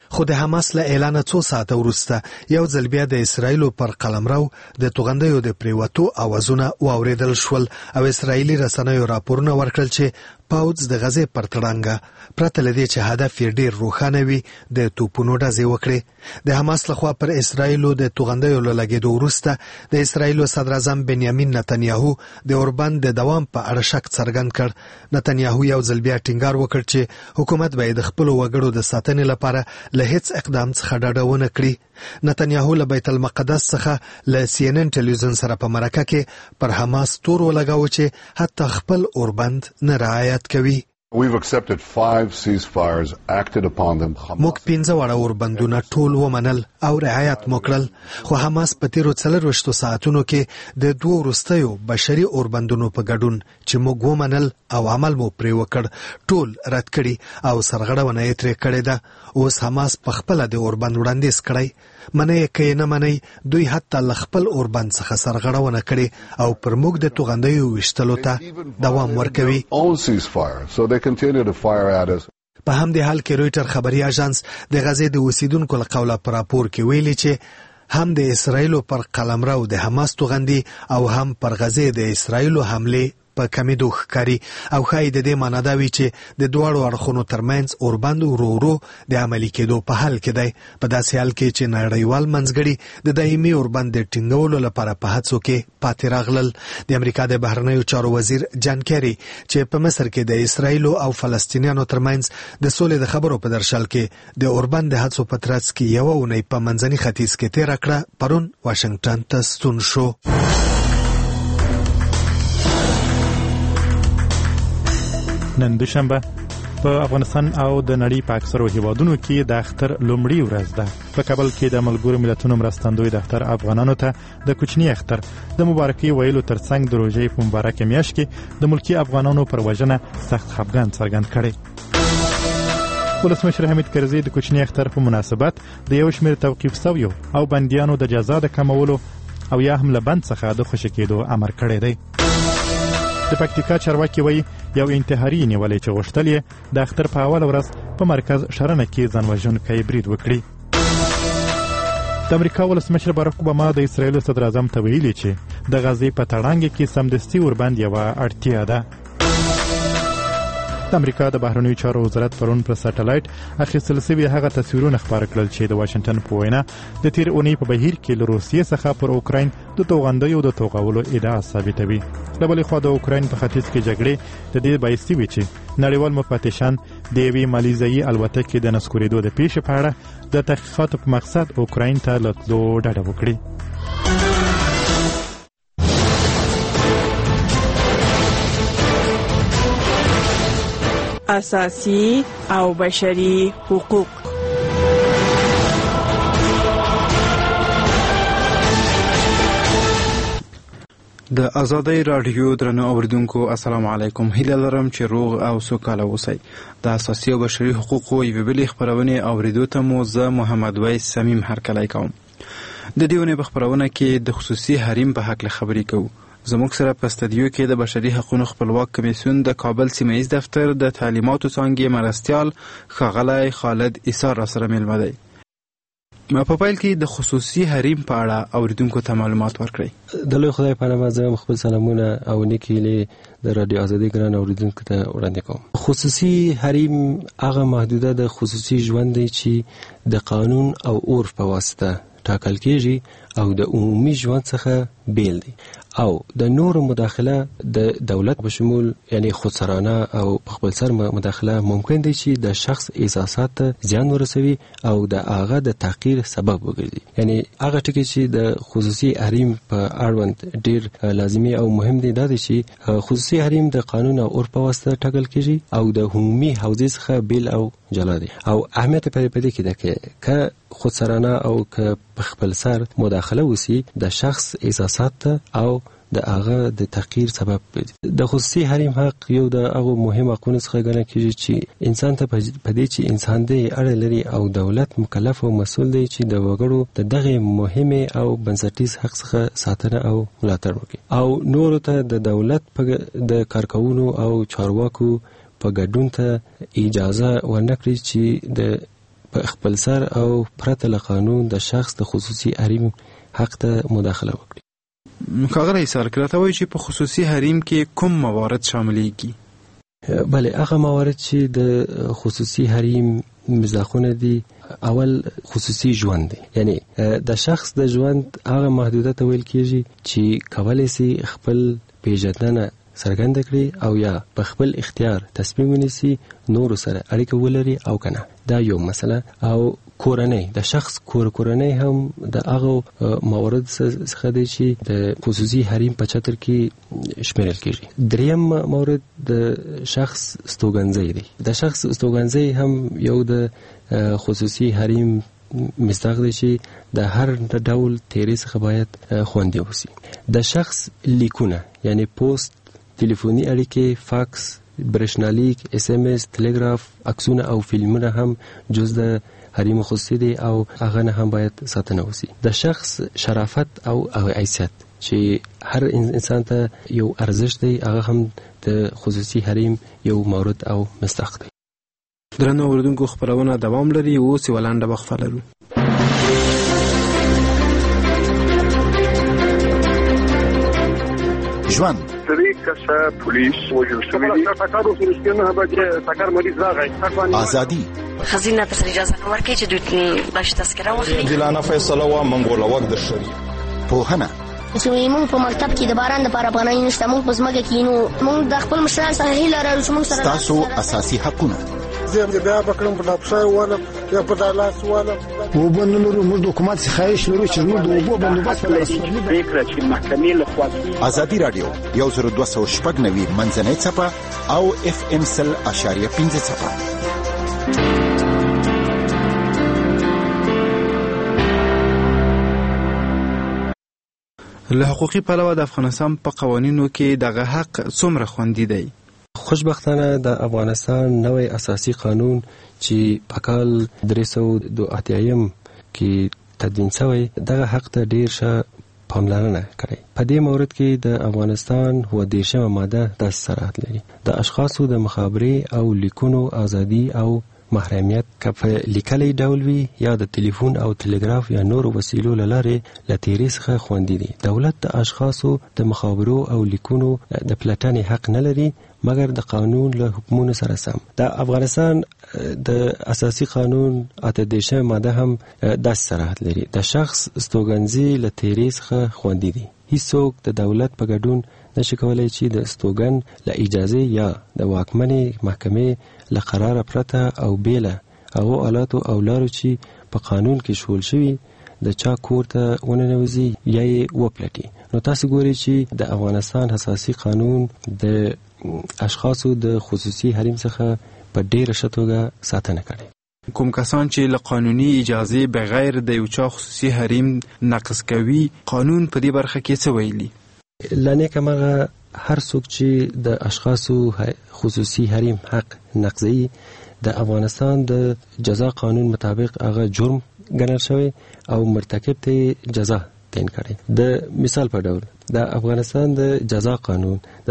خو د حماس له اعلان 2 ساعته وروسته یو ځل بیا د اسرایلو پر قلمرو د توغندیو د پریوتو اوازونه واوریدل شول او اسرایلی رسنیو راپورونه ورکړل چې پاوځ د غزې پر تړانګه پرته لدی چې هدف یې ډیر روښانه وي د توپونو ډزې وکړي. د حماس لخوا پر اسرایلو د توغندیو له لګېدو وروسته د اسرایلو صدر اعظم بنیامین نتنیاهو د اوربند د دوام په اړه شک څرګند کړ. نتنیاهو یو ځل بیا ټینګار وکړ چې حکومت به د خپل وګړو د ساتنې لپاره له هیڅ اقدام څخه ډډه ونه کړي. نتنیاهو له بیت المقدس څخه له CNN ټلویزیون سره په مرکه کې پر حماس تور ولګاوه چې حتی خپل اوربند نه رعایت کوي. We've accepted 5 ceasefires acted upon them. موږ 15 وړه اوربندونه ټول ومنل او رعایت وکړل، خو حماس په تیرو 24 ساعتونو کې د دوه وروستیو بشري اوربندونو په ګډون چې موږ ومنل او عمل مو پرې وکړ ټول رد کړي او سرغړونه یې ترې کړې ده. اوس حماس په خپل د اوربند وړاندیز کړی، منې کې نه منې دوی حتی ل خپل اوربند څخه سرغړونه کړي او پر موږ د توغندیو وشتلو ته دوام ورکوي. په همدې حال کې رویټر خبري اژانس د غزې د اوسیدونکو له قوله پر راپور کې ویلي چې هم د اسرایلو پر قلمرو د حماس توغندي او هم پر غزې د اسرایلو حمله په کمیدو ښکاري او ښایي د دې معنا دا وي چې د دواړو اړخونو ترمنځ اوربند ورو ورو د عملي کېدو په حال کې دی. په داسې حال کې چې نړیوال منځګړي د دایمي اوربند د ټینګولو لپاره په هڅو کې پاتې راغلل. د امریکا د بهرنیو چارو وزیر جان کیری چې په مصر کې د اسرایلو او فلسطینیانو ترمنځ د سولې د خبرو په درشل کې د اوربند د هڅو په ترڅ کې یو اونۍ په منځني ختیځ کې تیر کړه، پرون واشنگټن ته ستون شو. نن دوشنبه په افغانستان او د نړۍ په اکثرو هیوادونو کې د اختر لومړی ورځ ده. په کابل کې د ملګرو ملتونو مرستندوی د اختر افغانانو ته د کوچني اختر د مبارکي ویلو ترڅنګ د روژې په مبارکه میاشت کې د ملکی افغانانو پر وژنه سخت خفګان څرګند کړي. ولسمشر حمید کرزي د کوچني اختر په مناسبت د یو شمېر توقیف شویو او بندیانو د جزا د کمولو او یا هم له بند څخه د خوشي کېدو امر کړی دی. د پکتیکا چارواکي وایي یو انتحاري نیولې چې غوښتل یې د اختر په اول ورځ په مرکز شرنه کې ځانوژونکی برید وکړي. د امریکا ولسمشر باراک اوباما د اسرایل صدر اعظم ته ویلي چې د غزې په تړانګ کې سمدستي اوربند یوه اړتیا ده. د امریکا د بهرنیو چارو وزارت پرون پر سټلایټ اخیستل شوي هغه تصویرونه خپاره کړل چې د واشنگټن په وینا د تیر اونۍ په بهیر کې له روسیې څخه پر اوکراین د توغندیو د توغولو ادعا ثابتوي. له بلې خوا د اوکراین په ختیځ کې جګړې د دې باعث شوي چې نړیوال مفتشان د یوې مالیزیایي الوتکې د نسکورېدو د پیښې په اړه د تحقیقاتو په مقصد اوکراین ته له تلو ډډه وکړي. اساسي او بشري حقوق. د آزادۍ رادیو درنو اوریدونکو السلام علیکم. هیله لرم چې روغ او سوکاله اوسئ. د اساسي او بشري حقوقو یوې بلې خپرونې اوریدو ته مو زه محمد ویس صمیم هرکلی کوم. د دې ونې په خپرونه کې د خصوصي حریم په هکله خبرې کوو. زموږ سره په استودیو کې د بشري حقوقو خپلواک کمیسیون د کابل سیمه‌ایز دفتر د تعلیماتو څانګې مرستیال ښاغلی خالد ایثار را سره میلمه دی. په پیل کې د خصوصي حریم په اړه اوریدونکو ته معلومات ورکړئ. د لوی خدای په نامه زه خپل سلامونه او نیکې هیلې د رادیو آزادۍ ګران اوریدونکو ته وړاندې کوم. خصوصي حریم هغه محدوده د خصوصي ژوند دی چې د قانون او عرف په واسطه ټاکل کېږي او د عمومي ژوند څخه بیل دی او د نور مداخله د دولت په شمول یعنی خودسرانه او خپل سر مداخله ممکن دی چې د شخص احساسات زیان ورسوي او د هغه د تغییر سبب وګرځي. یعنی هغه ټکی چې د خصوصي حریم په اړوند ډیر لازمي او مهم دی دا دی چې خصوصي حریم د قانون او عرف په واسطه ټاکل کېږي او د عمومي حوزې څخه بیل او جلا دی او اهمیت په دې کې ده چې خودسرانه او که خپل سر مداخله وسی د شخص احساسات او د هغه د تغییر سبب دی. د خصوصي حریم حق یو د هغه مهم حقونو څخه ګڼل کېږي چې انسان ته په دې چې انسان دی اړه لري او دولت مکلف او مسؤل دی چې د وګړو د دغه مهمه او بنسټیز حق څخه ساتنه او ملاتړ وکړي او نور ته د دولت د کارکونو او چارواکو په ګډون ته اجازه ورنکړي چې د په خپل سر او پرته له قانون د شخص د خصوصي حریم حق ته مداخله وکړي. ښاغلی ایسار که راته وایي چې په خصوصي حریم کې کوم موارد شاملیږي؟ بله، هغه موارد چې د خصوصي حریم مزاخونه دي، اول خصوصي ژوند دی، یعنی د شخص د ژوند هغه محدودیت ویل کېږي چې کولی سي خپل پیژندنه څرګنده کړي او یا په خپل اختیار تصمیم ونیسي نورو سره اړیکه ولري او کنه. دا یو مسله. او کورنۍ، د شخص کورنۍ هم د هغه موارد څخه دی چې د خصوصي حریم په چتر کې شمیرل کېږي. دریم مورد د شخص استوګنځی دی. د شخص استوګنځی هم یو د خصوصي حریم مصداق دی چې د هر ډول تیری څخه باید خوندي وسی. د شخص لیکونه یعنی پوسټ، تلیفوني اړیکې، فاکس، برېښنالیک، SMS، تلګراف، عکسونه او فلمونه هم جز د حریم خصوصي دی او هغه نه هم باید ساتنه وسی. د شخص شرافت او حیثیت چې هر انسان ته یو ارزښت دی، هغه هم د خصوصي حریم یو مورد او مصداق دی. درنو اوریدونکو، خبرونه دوام لري. اوس یوه لنډه وقفه لرو. ژوند پولیس وجل شوی ازادي خزینه تر اجازه نه ورکړي چې دوی باش تذکره واخلي. دلانه فیصله وا منګول وخت د شری پوهنه چې موږ په مکتب کې د باران د پاره پناه نشته، موږ په ځمکه کې نو موږ د خپل مشران سره هیله لرو چې موږ سره تاسو اساسي حقونه زم بیا بکرم په لابشای والا یا په دالاس والا و بنلو موږ حکومت څخه خواهش لرو چې موږ د اوبو بندوبست په لاس فکر چې محکمې له خوا ازادي رادیو 102.9 منځنۍ صفه او FM 100.5 صفه. له حقوقي پلوه د افغانستان په قوانینو کې دغه حق څومره خوندي دی؟ خوشبختانه د افغانستان نوی اساسي قانون چې په کال 382 کې تدوین شوی دغه حق ته ډیر ښه پاملرنه کړې. په دې مورد کې د افغانستان هو دیرشمه ماده د صراحت لري. د اشخاصو د مخابرې او لیکونو ازادي او محرمیت که په لیکلي ډول وي یا د ټلیفون او تلګراف یا نورو وسیلو له لارې له تیري څخه خوندي دي. دولت د اشخاصو د مخابرو او لیکونو د پلټنې حق نه لري مګر د قانون له حکمونو سره سم. د افغانستان د اساسي قانون 38 ماده هم د صراحت لري. د شخص استوګنځي له تیري څخه خوندي دي. هیڅوک د دولت په ګډون نشي کولای چې د استوګن له اجازه یا د واکمنې محکمې له قرار پرته او بیله هغو آلاتو او لارو چې په قانون کې شول شوي د چا کور ته وننوځي یا یې وپلټي. نو تاسو ګورئ چې د افغانستان اساسي قانون د اشخاصو د خصوصي حریم څخه په ډیره ښه توګه ساتنه کړې. کوم کسان چې له قانوني اجازه بغیر د یو چا خصوصي حریم نقض کوي، قانون په دې برخه کې څه ویلي؟ لانه کمغه هر څوک چې د اشخاصو خصوصي حریم حق نقضي د افغانستان د جزا قانون مطابق هغه جرم ګڼل شوی او مرتکب ته جزا تعیین کړي. د مثال په ډول د افغانستان د جزا قانون د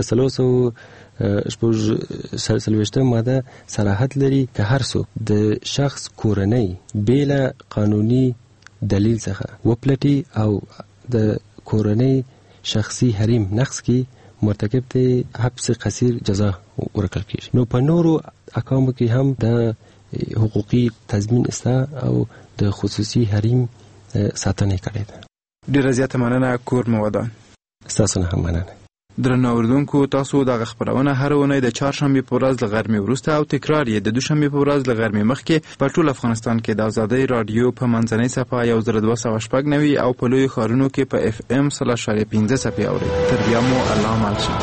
340 ماده صراحت لري که هر څوک د شخص کورنۍ بلا قانوني دلیل څخه وپلټي او د کورنۍ شخصي حریم نقض کی مرتکب ته حبس قصیر جزا ورکړل کیږي. نو په نورو احکامو کې هم د حقوقي تضمین استا او د خصوصي حریم ساتنه کړې ده. ډیره زیاته مننه کور مودان. تاسو نه هم مننه. درنو اوریدونکو، تاسو دغه خبرونه هر ونې د چهارشنبه په ورځ د غرمې وروسته او تکرار یې د دوشنبه په ورځ د غرمې مخکې په ټول افغانستان کې د ازادۍ رادیو په منځنۍ صفحه 102.9 او په لوی ښارونو کې په FM 100.5 صفحه اورئ. تر بیا مو الله مل شه.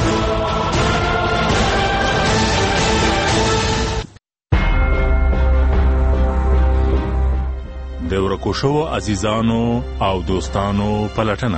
د ورکو شوو عزیزانو او دوستانو پلټنه.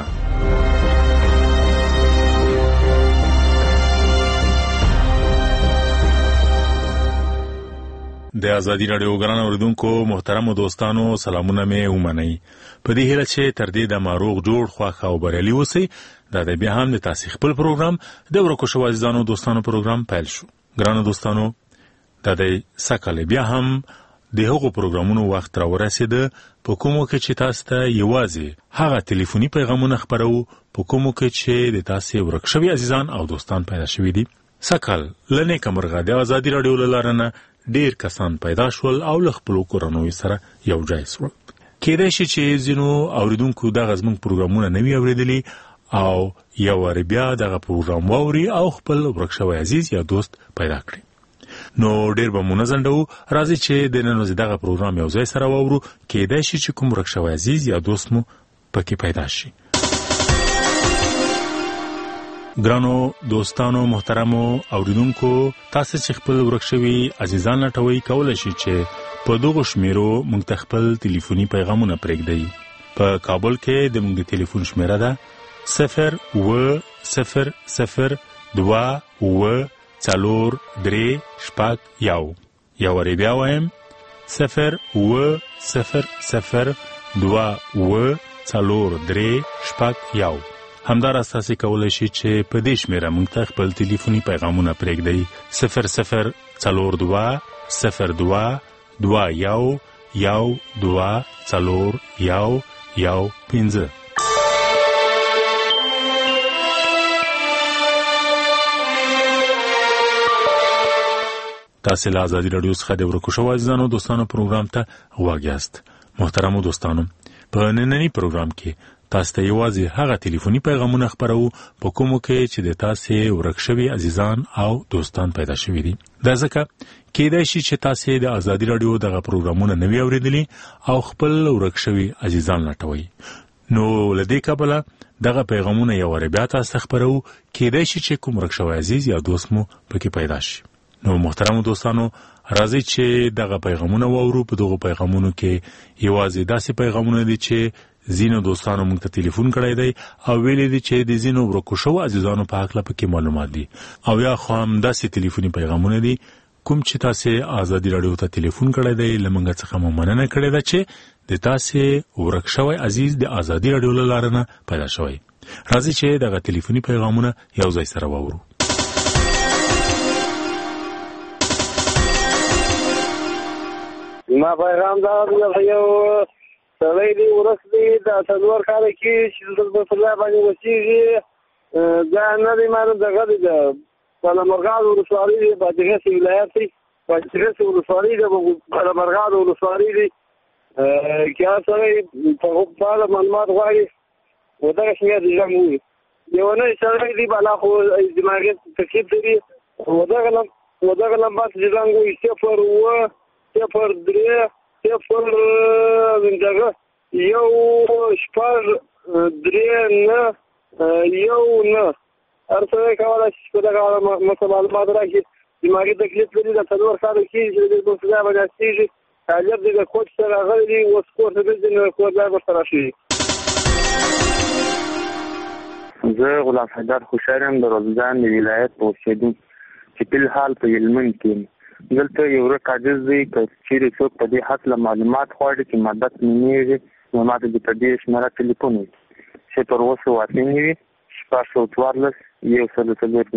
د ازادي رادیو ګران اوریدونکو محترم دوستانو، سلامونه مې ومنئ. په دې هیله چې تر دې د ماروغ جوړ خوښ او بریالي اوسئ. دا د بیا هم د تاسو خپل پروګرام د ورکو شوو عزیزانو دوستانو پروګرام پیل شو. ګران دوستانو، دا د سکه‌ل بیا هم د هغو پروګرامونو وخت را ورسېده په کومو کې چې تاسو ته یوازې هغه ټلیفوني پیغامونه خپرو په کومو کې چې د تاسو ورک شوي عزیزان او دوستان پیدا شوي دي. سکهال لنې کمرغه د ازادي رادیو له لارې نه ډیر کسان پیدا شول او له خپلو کورنیو سره یو ځای شول. کېدای شي چې ځینو اوریدونکو دغه زموږ پروګرامونه نه وي اوریدلي او یو وار بیا دغه پروګرام واوري او خپل ورک شوی عزیز یا دوست پیدا کړي. نو ډیر به مو نه ځنډوو، راځئ چې د نن ورځې دغه پروګرام یو ځای سره واورو. کېدای شي چې کوم ورک شوی عزیز یا دوست مو پکې پیدا شي. ګرانو دوستانو محترمو اوریدونکو، تاسو چې خپل ورک شوي عزیزان لټوئ کولای شئ چې په دغه شمیرو موږ ته خپل ټلیفوني پیغامونه پرېږدئ. په کابل کې د موږ د ټلیفون شمیره ده 080002436. یو واری بیا وایم 080002436. همداراز تاسو کولی شئ چې په دې شمیره موږ ته خپل ټلیفوني پیغامونه پرېږدئ 00222212415. تاسو له ازادي رادیو څخه د ورکو شوو عزیزانو دوستانو پروګرام ته غوږ یاست. محترمو دوستانو، په نننی پروګرام کې تاسو ته یوازې هغه ټلیفوني پیغامونه خپرو په کومو کې چې د تاسو ورک شوي عزیزان او دوستان پیدا شوي دي. دا ځکه کېدای شي چې تاسو د ازادي رادیو دغه پروګرامونه نه وي اوریدلي او خپل ورک شوي عزیزان لټوي. نو له دې کبله دغه پیغامونه یو وار بیا تاسو خپرو، کېدای شي چې کوم ورک شوی عزیز یا دوست مو پکې پیدا شي. نو محترمو دوستانو، راځئ چې دغه پیغامونه واورو. په دغه پیغامونو کې یوازې داسې پیغامونه دي چې ځینو دوستانو موږ ته ټلیفون کړی دی او ویلي دي چې د ځینو ورکو شوو عزیزانو په هکله پکې معلومات دي، او یا خو هم داسې ټلیفوني پیغامونه دي کوم چې تاسو ازادي رادیو ته ټلیفون کړی دی. له موږ څخه مو مننه کړې ده چې د تاسو ورک شوی عزیز د ازادي رادیو له لارې نه پیدا شوی. راځئ چې دغه ټلیفوني پیغامونه یو ځای سره واورو. ما پیغام دا یو سړی دی ورس دی د څلور کاله کې چې د الله باندې وسیږي دا نه دی معلوم دغه دی د پالمرغاد ولسوالۍ دی په دغه ولایت دی په دغه ولسوالۍ دی په پالمرغاد ولسوالۍ دی کې سړی په خپل معلومات غواړي و دغه شمیر دی جمهور یو نه سړی دی بالا خو دماغي تکلیف دی و دغه لمبات ځانګو صفر و 0-3 دغه یو شپږ درې نه یو نه ارڅه کولای شي په دغه معلومات راکړي. دماغي تکلیف لري د څلور کال کې چې د مصطفی باندې استیږي طالب د کوچ سره غلي او سکور د دې کو ځای ورته شي. زه غلام حیدر خوشحالم د روزګان ولایت اوسېدم چې په حال په یلمن کې دلته یو رقاجز دی چې څوک په دې حق له معلومات غواړي چې مدد نیږي نو ماته د پردیش مره ټلیفون چې پر وسو واټنی شپږ وارلس یو سل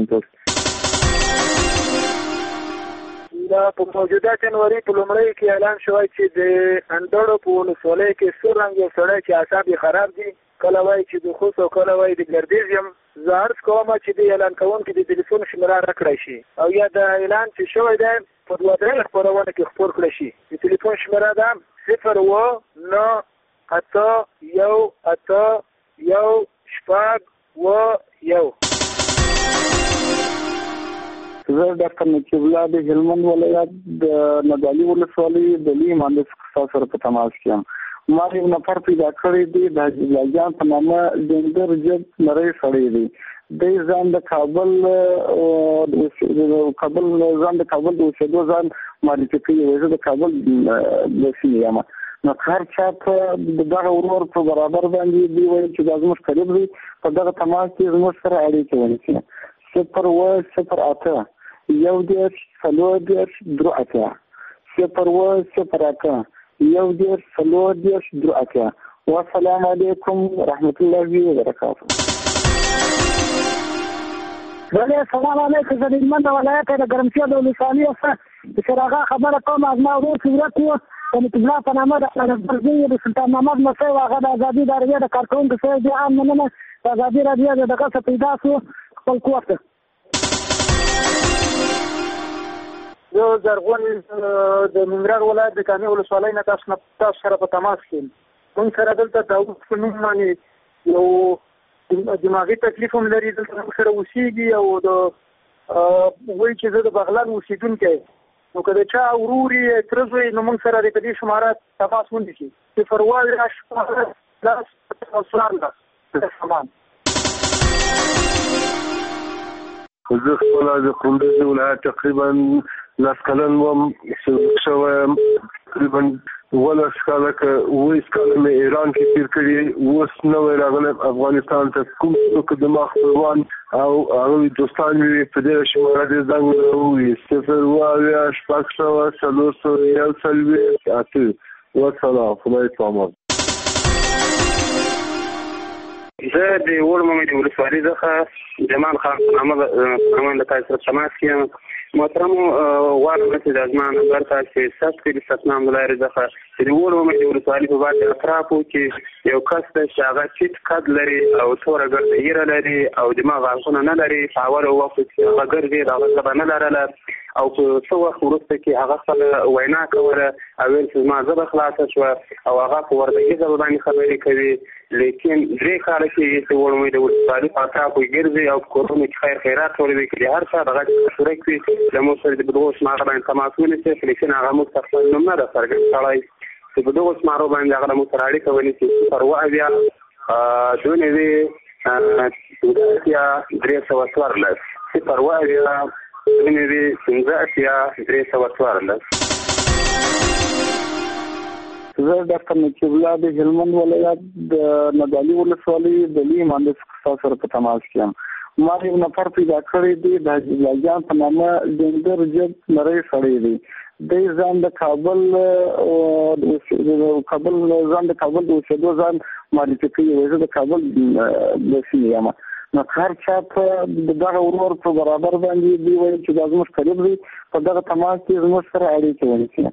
دا په موجوده جنوري په لومړۍ کې اعلان شوی چې د اندړو په ولسوالۍ کې سورنګ یو سړی چې اعصاب خراب دي، کله وایي چې د خوست او کله وایي د ګردیزیم. زه عرض کوم چې د اعلان کوونکي د ټلیفون شمیره راکړی شي او یا د اعلان چې شوی دی په دوه درې خپرونه کې خپور کړی شي. د ټلیفون شمیره ده 0-9-8-1-1. زه ډاکټر نقیب الله د هلمند ولایت د نادعلي ولسوالۍ د لوی مهندس سره په تماس کې یم. ما یو نفر پیدا کړی دی د حاجي په نامه ډنګر جب نری سړی دی. د ځان د کابل د اوسېدو ځان معرفي کوي. زه د کابل د سیمې یم. نو هر چا په دغه ورور په برابر باندې دی وایي چې دا زموږ قریب دی، په دغه تماس کې زموږ سره اړیکې ونیسي. 0-8 0-8 والسلام علیکم ورحمت الله وبرکاته. بله سلام علیکم زه د هلمند ولایت د ګرمسیر د ولسوالۍ څخه چې هغه خبره کوم از ما ورور چې ورک و د نقیب الله په نامه د احمدزي د سلطان محمد مسئ و هغه د ازادي راډیو د کارکوونکو سره د عام مننه د ازادي راډیو د دغه څخه پیدا شو خپل کور ته زه زرغون د ننګرهار ولایت د کامې ولسوالۍ نه تاسو سره په تماس کې موږ سره دلته داود په نوم باندې یو دماغي تکلیف هم لري دلته موږ سره اوسېږي او د وایي چې زه د بغلان اوسېدونکی نو که د چا ورور یې تره زوی نو موږ سره د په دې شماره تماس ونیسي 0 سامان زه خپله د کندز ولایت تقریبا لس کلن وم شوی تقریبا 12 کاله که 20 کاله مې ایران کې تیر کړي اوس نوی راغلی افغانستان ته کوم څوک زما خپلوان او هغوی دوستان مې په دې شماره دې زنګ ووهي 0 والسلام خدای پامان زه د وړمو د ولسوالۍ څخه جمال خان په نامه له تاسو سره تماس کې یم محترم غواړم چې د زما نمبر تاسو ثبت کړئ ستنام د لارې څخه چې د وړمو د ولسوالۍ په بعد اطرافو کې یو کس دی چې هغه چیت قد لري او توره ګرده ږیره لري او دماغ غاښونه نه لري په اوله وخت کې هغه ګرځي هغه څه به نه لرله او په څه وخت وروسته کې هغه خپله وینا کوله او ویل چې زما ژبه خلاصه شوه او هغه په وردګي ژبه باندې خبرې کوي لیکن 3 کاله کې چې وړموی د ولسوالۍ په اطرافو کې ګرځي او په کورونو کې خیر خیرات ټولوي کړي هر چا دغه شرک وي له موږ سره د دغو شمارو باندې تماس ونیسي لیکن هغه موږ ته خپل نوم نه ده څرګند کړی چې په دغو شمارو باندې هغه له موږ سره اړیکه ونیسي 0 زه ډاکټر نقیب الله د هلمند ولایت د نادعلي ولسوالۍ د لوی مهندس تاسو سره په تماس کې یم ما یو نفر پیدا کړی دی د حاجي الله جان په نامه ډنګر جب نری سړی دی د ځان د کابل ځان د اوسېدو ځان معرفي کوي زه د کابل د سیمې یم نو هر چا په دغه ورور په برابر باندې دی وایي چې دا زموږ قریب دی په دغه تماس کې زموږ سره اړیکې ونیسي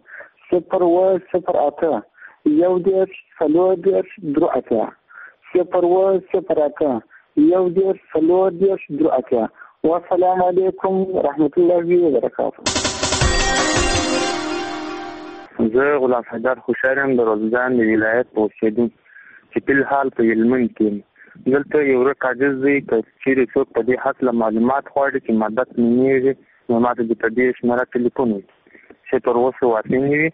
0 1 0 8 والسلام علیکم ورحمت الله وبرکاته زه غلام حیدر خوشحال یم د روزګان د ولایت په اوسېدونکی چې په حال په هلمند کې دلته یو ورک عاجز دی که چیرې څوک په دې هکله معلومات غواړي چې مدد نومېږي نو ماته د په دې شماره ټلیفون وکړي 0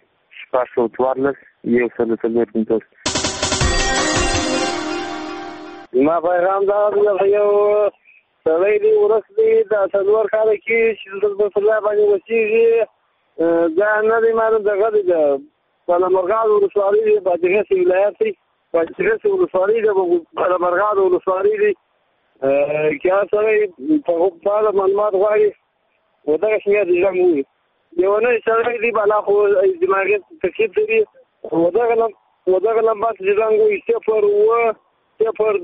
ما پیغام دا یو سړی دی ورس دی د 4 کاله کې چې د رسول الله باندې وسیږي دا نه دی معلوم دغه دی په مرغاد ولسوالۍ دی په دغه ولایت دی په دغه ولسوالۍ دی په مرغاد ولسوالۍ دی کې سړی په خپل معلومات غواړي ودغه شی دی زموږ یو نه سړی دی بالا خو دماغي تکلیف لري ودغه لمبات چې زنګ 0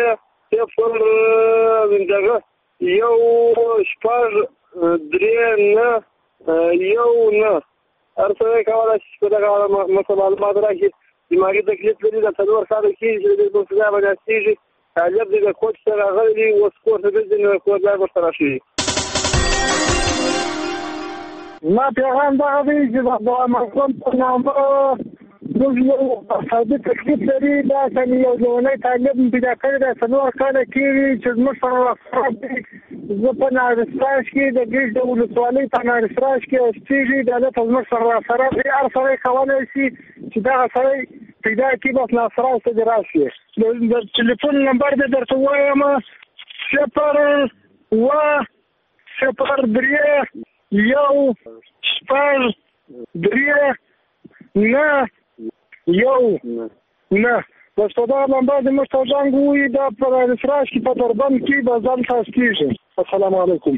دغه یو شپږ 3 نه یو نه هر څه کولای شي په دغه معلومات راکړي دماغي تکلیف لري د 4 کاله کې چې د مسله باندې استیږي طالب د کوچ سره غلي اوس کور ته د نو کور ځای ورسره شي ما پیغام دا دی چې د مخکون په نامه موږ یو ساده تکلیف لري دا څنګه یو ځواني طالب پیدا کړی دا 4 کاله کې چې موږ سره زه په نارسراش کې د ګیش د ولسوالۍ په نارسراش کې اوسېږي دا د موږ سره هر سره کولای شي چې دا سره پیدا کړي په نارسراش ته راشي د ټلیفون نمبر دې درته وایم 0 بس په دا نمبر د مستوجان ګوي دا پر رفراش کې په دربند کې به ځان تاسو کېږي السلام علیکم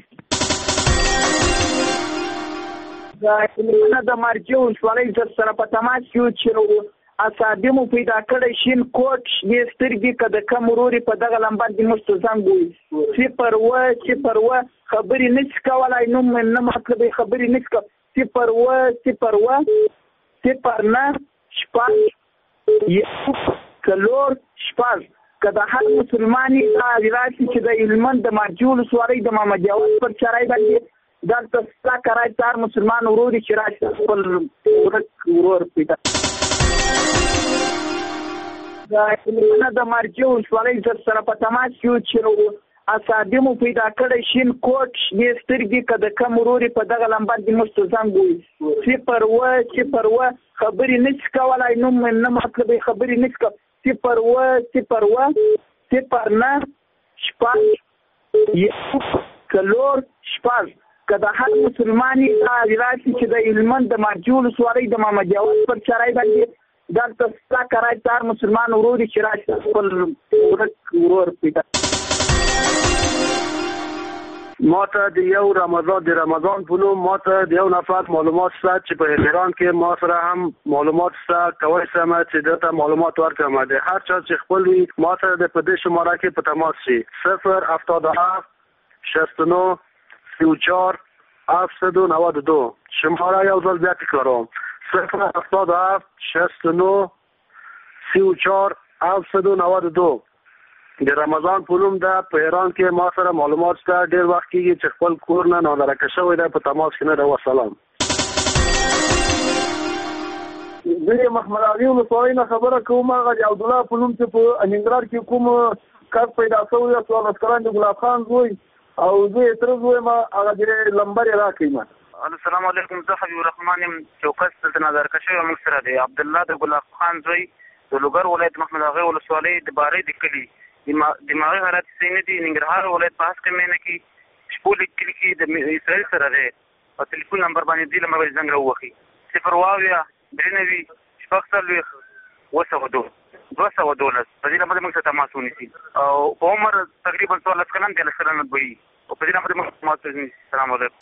دا څنګه د مارکیو ولسوالۍ سره په تماس کې چې اصابي مو پیدا کړی شین کوټ دې سترګې کده کم وروري په دغه لمبر د مستوجان ګوي 0 خبرې نشي کولای، نوم نه مطلب خبرې نشي کولای. 01009 شپږ یو څلور شپږ. که د هر مسلمانې دا راشي چې د هلمند د مارجې ولسوالۍ د محمد جواد پر چرای باندې دلته ستا کرای هر مسلمان ورور چې راشي خپل ورور پیدا. د هلمند د مارجې ولسوالۍ سره په تماس کې چې اصادمو پیدا کړی شین کوټ شنې سترګې که د کم ورورې په دغه لمبر کې موږ ته زنګ ووایي 010 خبرې نشي کولای، نوم نه مطلب خبرې نشي کولای. 01009 شپږ یو څلور شپږ. که د هر مسلمانې دا راشي چې د هلمند د مارجې ولسوالۍ د محمد جواد پر چرای باندې دلته ستا کرای هر مسلمان ورور چې راشي خپل ورور پیدا. ماته د یو رمضان په نوم ماته د یو نفر معلومات شته چې په ایران کې ما سره هم معلومات شته، کوي سم چې دته معلومات ورکړم. د هر چا چې خپل وي ماته د په دې شماره کې په تماس شي 077 69 34 792. شماره یو ځل بیا تکراروم 077 69 34 792. د رمضان په نوم ده په ایران کې ما سره معلومات شته. ډېر وخت کېږي چې خپل کور نه نادرکه شوی دی، په تماس کې نه ده. وسلام. زه محمد علي ولسوالۍ نه خبره کوم. هغه د عبدالله په نوم چې په ننګرهار کې کوم کس پیدا شوی دی، څوارلس کلن د ګلاب خان زوی او زه یې تره زوی یم. هغه د لمبر یې راکړئ. السلام علیکم. زه حبیب الرحمن یم. چوکس دلته نادرکه شوی موږ سره دی عبدالله د ګلاب خان زوی د لوګر ولایت محمد اغا ولسوالۍ د بارې د کلي دماغي حالات سینې دي. ننګرهار ولایت په هسکه مینه کې شپول کلی کې د اسرائیل سره دی. په ټلیفون نمبر باندې دی لمبر باندې زنګ راووخي 0 درنوي شپږ څلوېښت 212 په دې نمبر موږ سره تماس ونیسي. او په عمر تقریبا 14 کلن دی، 14 کلن به وي. او په دې نمبر موږ تماس ونیسي. السلام علیکم.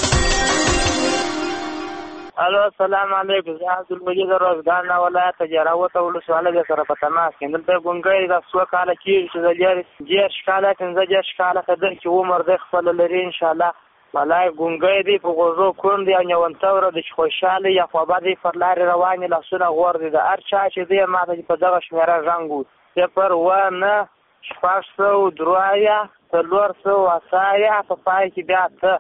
الو السلام علیکم. زه عبدالمجید روزګان ولایت جراوت ولسوالۍ سره په تماس کې. دلته ګونګی د څو کاله کېږي چې د دېرش کاله 15 کاله قدر چې عمر دی خپل لري انشاءالله. والله ګونګی دی، په غوږو کوڼ دی او نیونتوره دی چې خوشحاله یا خوابه دی، پر لارې روانې لاسونه غوړ دی. د هر چا چې دی ما ته په دغه شمېره زنګ و 019 602 480 په پای کې بیا ته.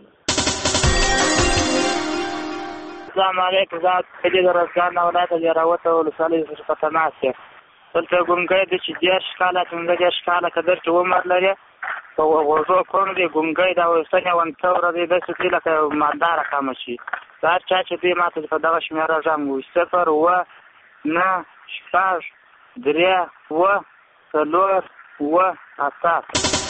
السلام علیکم. زه د روزګان ولایت جراوت ولسوالۍ سره په تماس کې. دلته ګونګی دی چې 10 کاله 15 کاله قدر چې عمر لري، په غوږو کوڼ دی، ګونګی دی او څه نیونتوره دی، داسې دی لکه مالداره کمه شي. د هر چا چې دی ما ته په دغه شمېره زنګ ووایي 019 602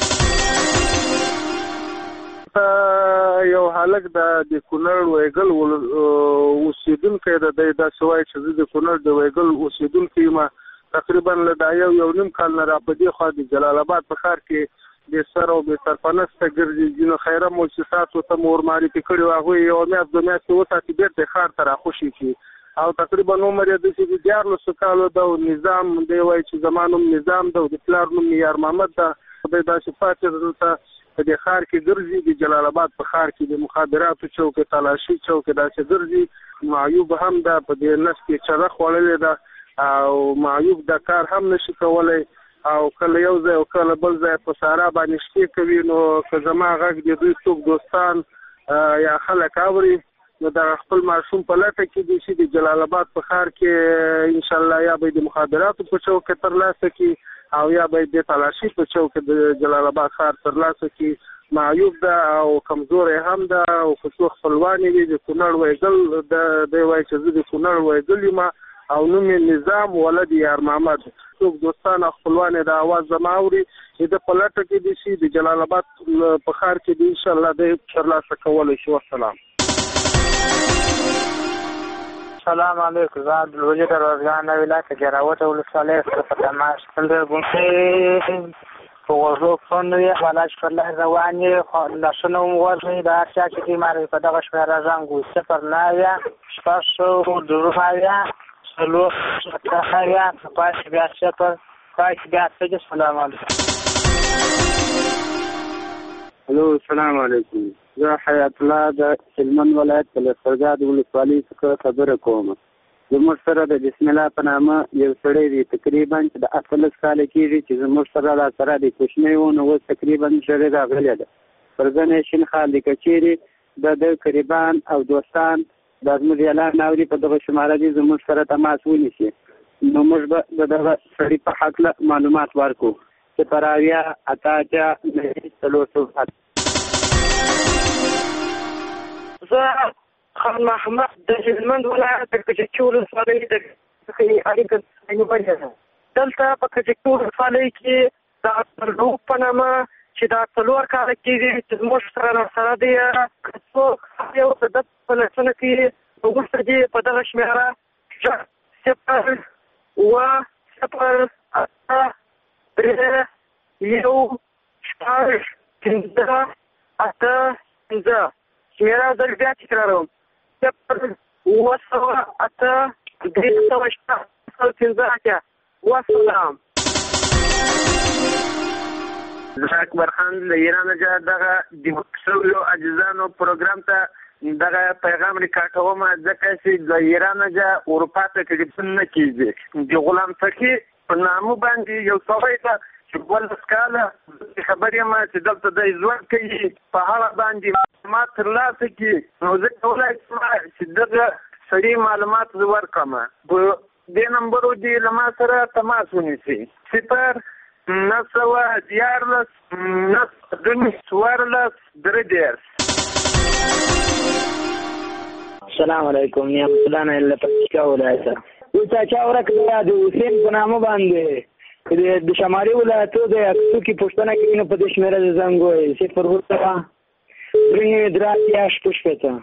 یو هلک د کونړ ویګل اوسیدونکی د داسې وایي چې زه د کونړ د ویګل اوسیدونکی یم. تقریبا له دا یو نیم کال نه را په دې خوا د جلال آباد په ښار کې بې سر او بې سرپنسته ګرځي. ځینو خیره مؤسساتو ته مو ورمعرفي کړي وو، هغوی یوه میاشت 2 میاشتې وساتي بېرته یې ښار ته راخوشي کړي. او تقریبا عمر یې داسې د 14 کالو ده. او نظام دی وایي چې زما نوم نظام ده او د پلار نوم یار محمد ده. دی داسې پاتې دلته په دې ښار کې ګرځي. د جلال آباد په ښار کې د مخابراتو چوکې تلاشي چوکې داسې ګرځي. معیوب هم ده، په دې نس کې چغه خوړلې ده او معیوب دا کار هم نشي کولی. او کله یو ځای او کله بل ځای په سارا باندې شپې کوي. نو که زما غږ د دوی څوک دوستان یا خلک اوري نو د خپل ماشوم په لټه کې دي چې د جلال آباد په ښار کې انشاءالله یا به د مخابراتو په چوکې ترلاسه کړي او یا به د تلاشي په چوکې د جلال آباد ښار ترلاسه کړي. معیوب ده او کمزوری هم ده. او که څو خپلوانې وي د کونړ ویګل دی وایي چې زه د کونړ ویګل یم او نوم یې نظام ولد یار محمد. څوک دوستان او خپلوان د اواز زما اوري د په لټه کې دي چې د جلال آباد په ښار کې دي انشاءالله د ترلاسه کولی شي. والسلام. السلام علیکم. زه عبدالوجید روزګان ولایت جراوت ولسوالۍ سره په تماس کې. دلته ګونګی په غوږو کوڼ وي، خلاص پر لارې روان یې، لاسونه هم غوړ وي. د هر چا چې دی ما ته په دغه شمېره زنګ ووایي 0 602 480 په پای کې بیا 0 پای کې بیا 0. السلام علیکم. الو السلام علیکم. زه حیات الله د هلمند ولایت د لښکرګاه ولسوالۍ څخه خبره کوم. زموږ سره د بسم الله په نامه یو سړی دی تقریبا چې د 18 کال کېږي چې زموږ سره دا سره د کوچنی و نو تقریبا ژړې راغلی ده. پر ځنې شین خال د کچېري د قریبان او دوستان د زموږ اعلان اوري په دغه شماره دي زموږ سره تماس ونیسي نو موږ به دغه سړي په حق معلومات ورکو چې پراویا اتاچا نه څلور زه خان محمد د هلمند ولایت د کجکي ولسوالۍ د اړیکه نیولې ده. دلته په کجکي ولسوالۍ کې د اکبرلوب په نامه چې دا 4 کاله کېږي چې زموږ سره دی که څوک یو د ده په لسونه کې وروسته دي په دغه شمېره 0-0-3-1-8-5 شمېره زه بیا تکراروم 0-8-3-15 والسلام. زه اکبر خان له ایران څخه دغه د شویو اجزانو پروګرام ته دغه پیغام ریکارډوم ځکه چې د ایران څخه اروپا ته تلفون نه کیږي. د غلام فقیر په نامه باندې یو سړی ته چې ولس کاله خبرې ما چې دلته د ژوند کوي په هغه باندې معلومات ترلاسه کړي نو زه کولای شم چې دغه سړي معلومات ورکړم. په دې نمبر دی له ما سره تماس ونیسي 0-9-14-9-14-3. السلام علیکم. نعمت الله نه له پکتیکا ولایت. یو چا ورکړه د حسین په نامه باندې د شمالي ولایتو د اکسو کې پښتنه کې نو په دې شمېره د زنګوي 0-3-8.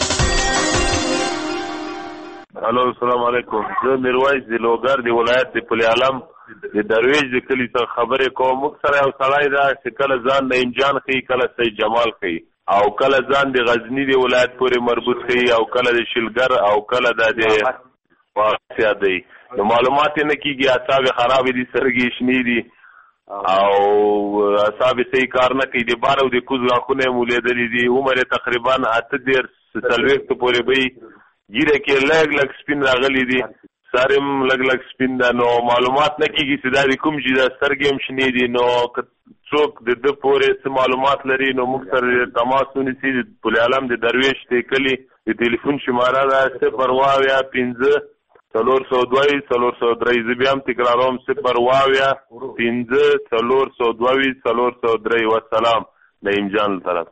الو السلام علیکم. زه میرویس د لوګر د ولایت د پل علم د درویش د کلي څخه خبرې کوم. موږ سره یو سړی ده چې کله ځان نعیم جان ښیي کله سید جمال ښیي او کله ځان د غزني د ولایت پورې مربوط ښیي او کله د شلګر او کله د واسیا دی. نو معلومات یې نه کېږي. اعصاب یې خراب دي سترګې یې شنې دي او اعصاب یې صحیح کار نه کوي. د بار او د کوز غاښونه یې مو لیدلي دي. عمر یې تقریبا 8-10 پورې به ګیره کې لږ سپین راغلی دي. سر هم لږ سپین ده. نو معلومات نه کېږي چې دا د کوم شي ده. سترګې هم شنې دي. نو که څوک د ده پورې څه معلومات لري نو موږ سره تماس ونیسي. د پل علم د درویش د کلي د ټلیفون شماره ده 0-4-5-402-403. زه بیا هم تکراروم 0-4-5-402-403. والسلام. نعیم جان طرف.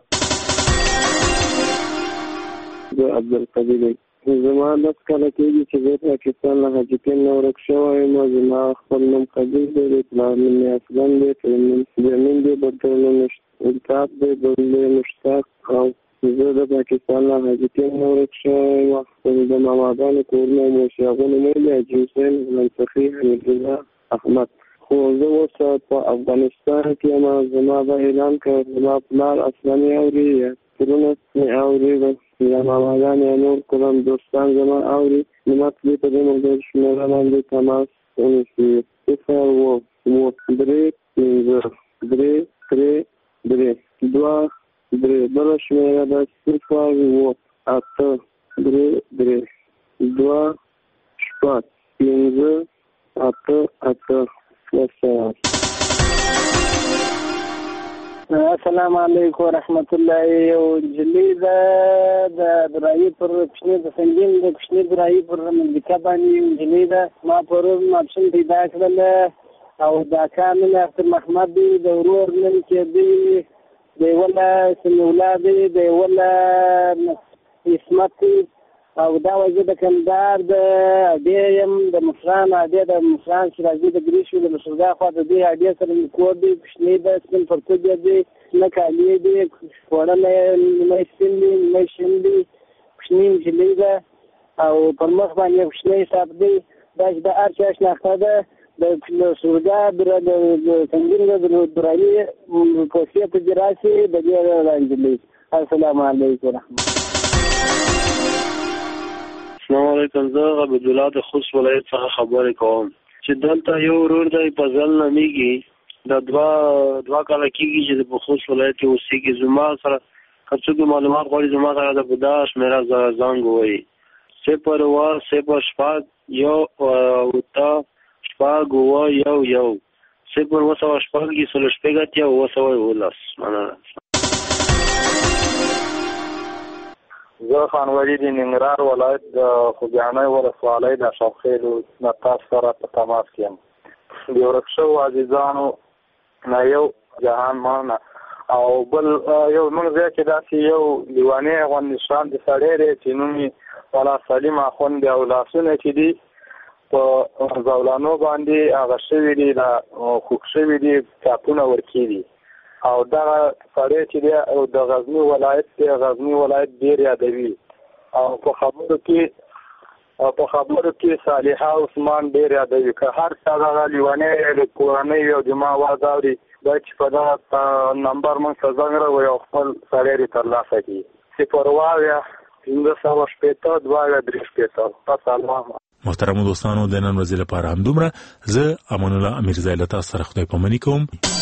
زه عبدالقدیر زما 10 کاله کېږي چې زه پاکستان له حاجتین نه ورک شوی یم. زما خپل نوم قدیر دی. د پلار نوم مې افغان دی. زمین دی بدر نوم الطاف دی. بل دی مشتاق. او زه د پاکستان له حاجتین نه ورک شوی یم. خپل د ماماګانو کورونه او موسیاغونه مې دی حاجي حسین منصفي حمیدالله احمد. خو زه اوس په افغانستان کې یم. زما به اعلان کړ زما پلار اسلامي اوري ترونه مې اوري یا ماماګان یا نور کوم دوستان زما اوري نو ما په دې موضوع شمېره باندې تماس ونیسي 0-3-3-3-2-3 بله شمېره ده 0-8-3-2-5-8-8. السلام علیکم ورحمت الله. یو نجلۍ ده د درایي پر کوچني د سنګین د کوچني درایي پر مملکه باندې یو نجلۍ ده. ما پرون ماپښین پیدا کړله او د اکا نوم یې اختر محمد دی. د ورور نوم کې دی د یوله سمیولا دی د یوله عصمت دی او دا وجه د کندهار د ادې یم د مشران ادې د مشران چې راځي د ګریشو د مشرګاه خوا د دې ادې سره مې کور دی. کوچنی ده سپین پرتوګ دی نه کالي دی خوړلی نیمه سپین دی نیمه شین دی. کوچني نجلۍ ده او پر مخ باندې کوچنی حساب دی. دا چې د هر چا شناخته ده د سورګاه د سنګین د درایي کوڅې په دې راسي د دې نجلۍ. السلام علیکم ورحمت. السلام علیکم. زه عبدالله د خوست ولایت څخه خبرې کوم چې دلته یو ورور دی فضل نومیږي دا دوا کاله کېږي چې د خوست ولایت کې اوسېږي. زما سره که څوک معلومات غواړي زما سره د بدا شمېره زنګ ووایي 0 1 8 زه خان ولی د ننګرهار ولایت د خوږیاڼي ولسوالۍ د شاوخیلو نه تاسو سره په تماس کې یم. د ورک شوو عزیزانو نه یو جهان مانه او بل یو موږ ځای کې داسې یو دیواني غوندې شان د سړی دی چې نوم یې ولا سلیم اخوند دی او لاسونه چې دي په زولانو باندې هغه شوي دي خوږ شوي دي چاپونه ورکې دي او دغه سړی چې دی د غزني ولایت دی غزني ولایت ډېر یادوي او په خبرو کې صالحه عثمان ډېر یادوي. که هر چا دغه لیونی د کورنۍ او د ما اواز اوري دا چې په دغه نمبر موږ ته زنګ راوړي او خپل سړی دې ترلاسه کړي 0 محترمو دوستانو د نن ورځې لپاره همدومره. زه امان الله امیرزی له تاسو سره خدای پاماني کوم.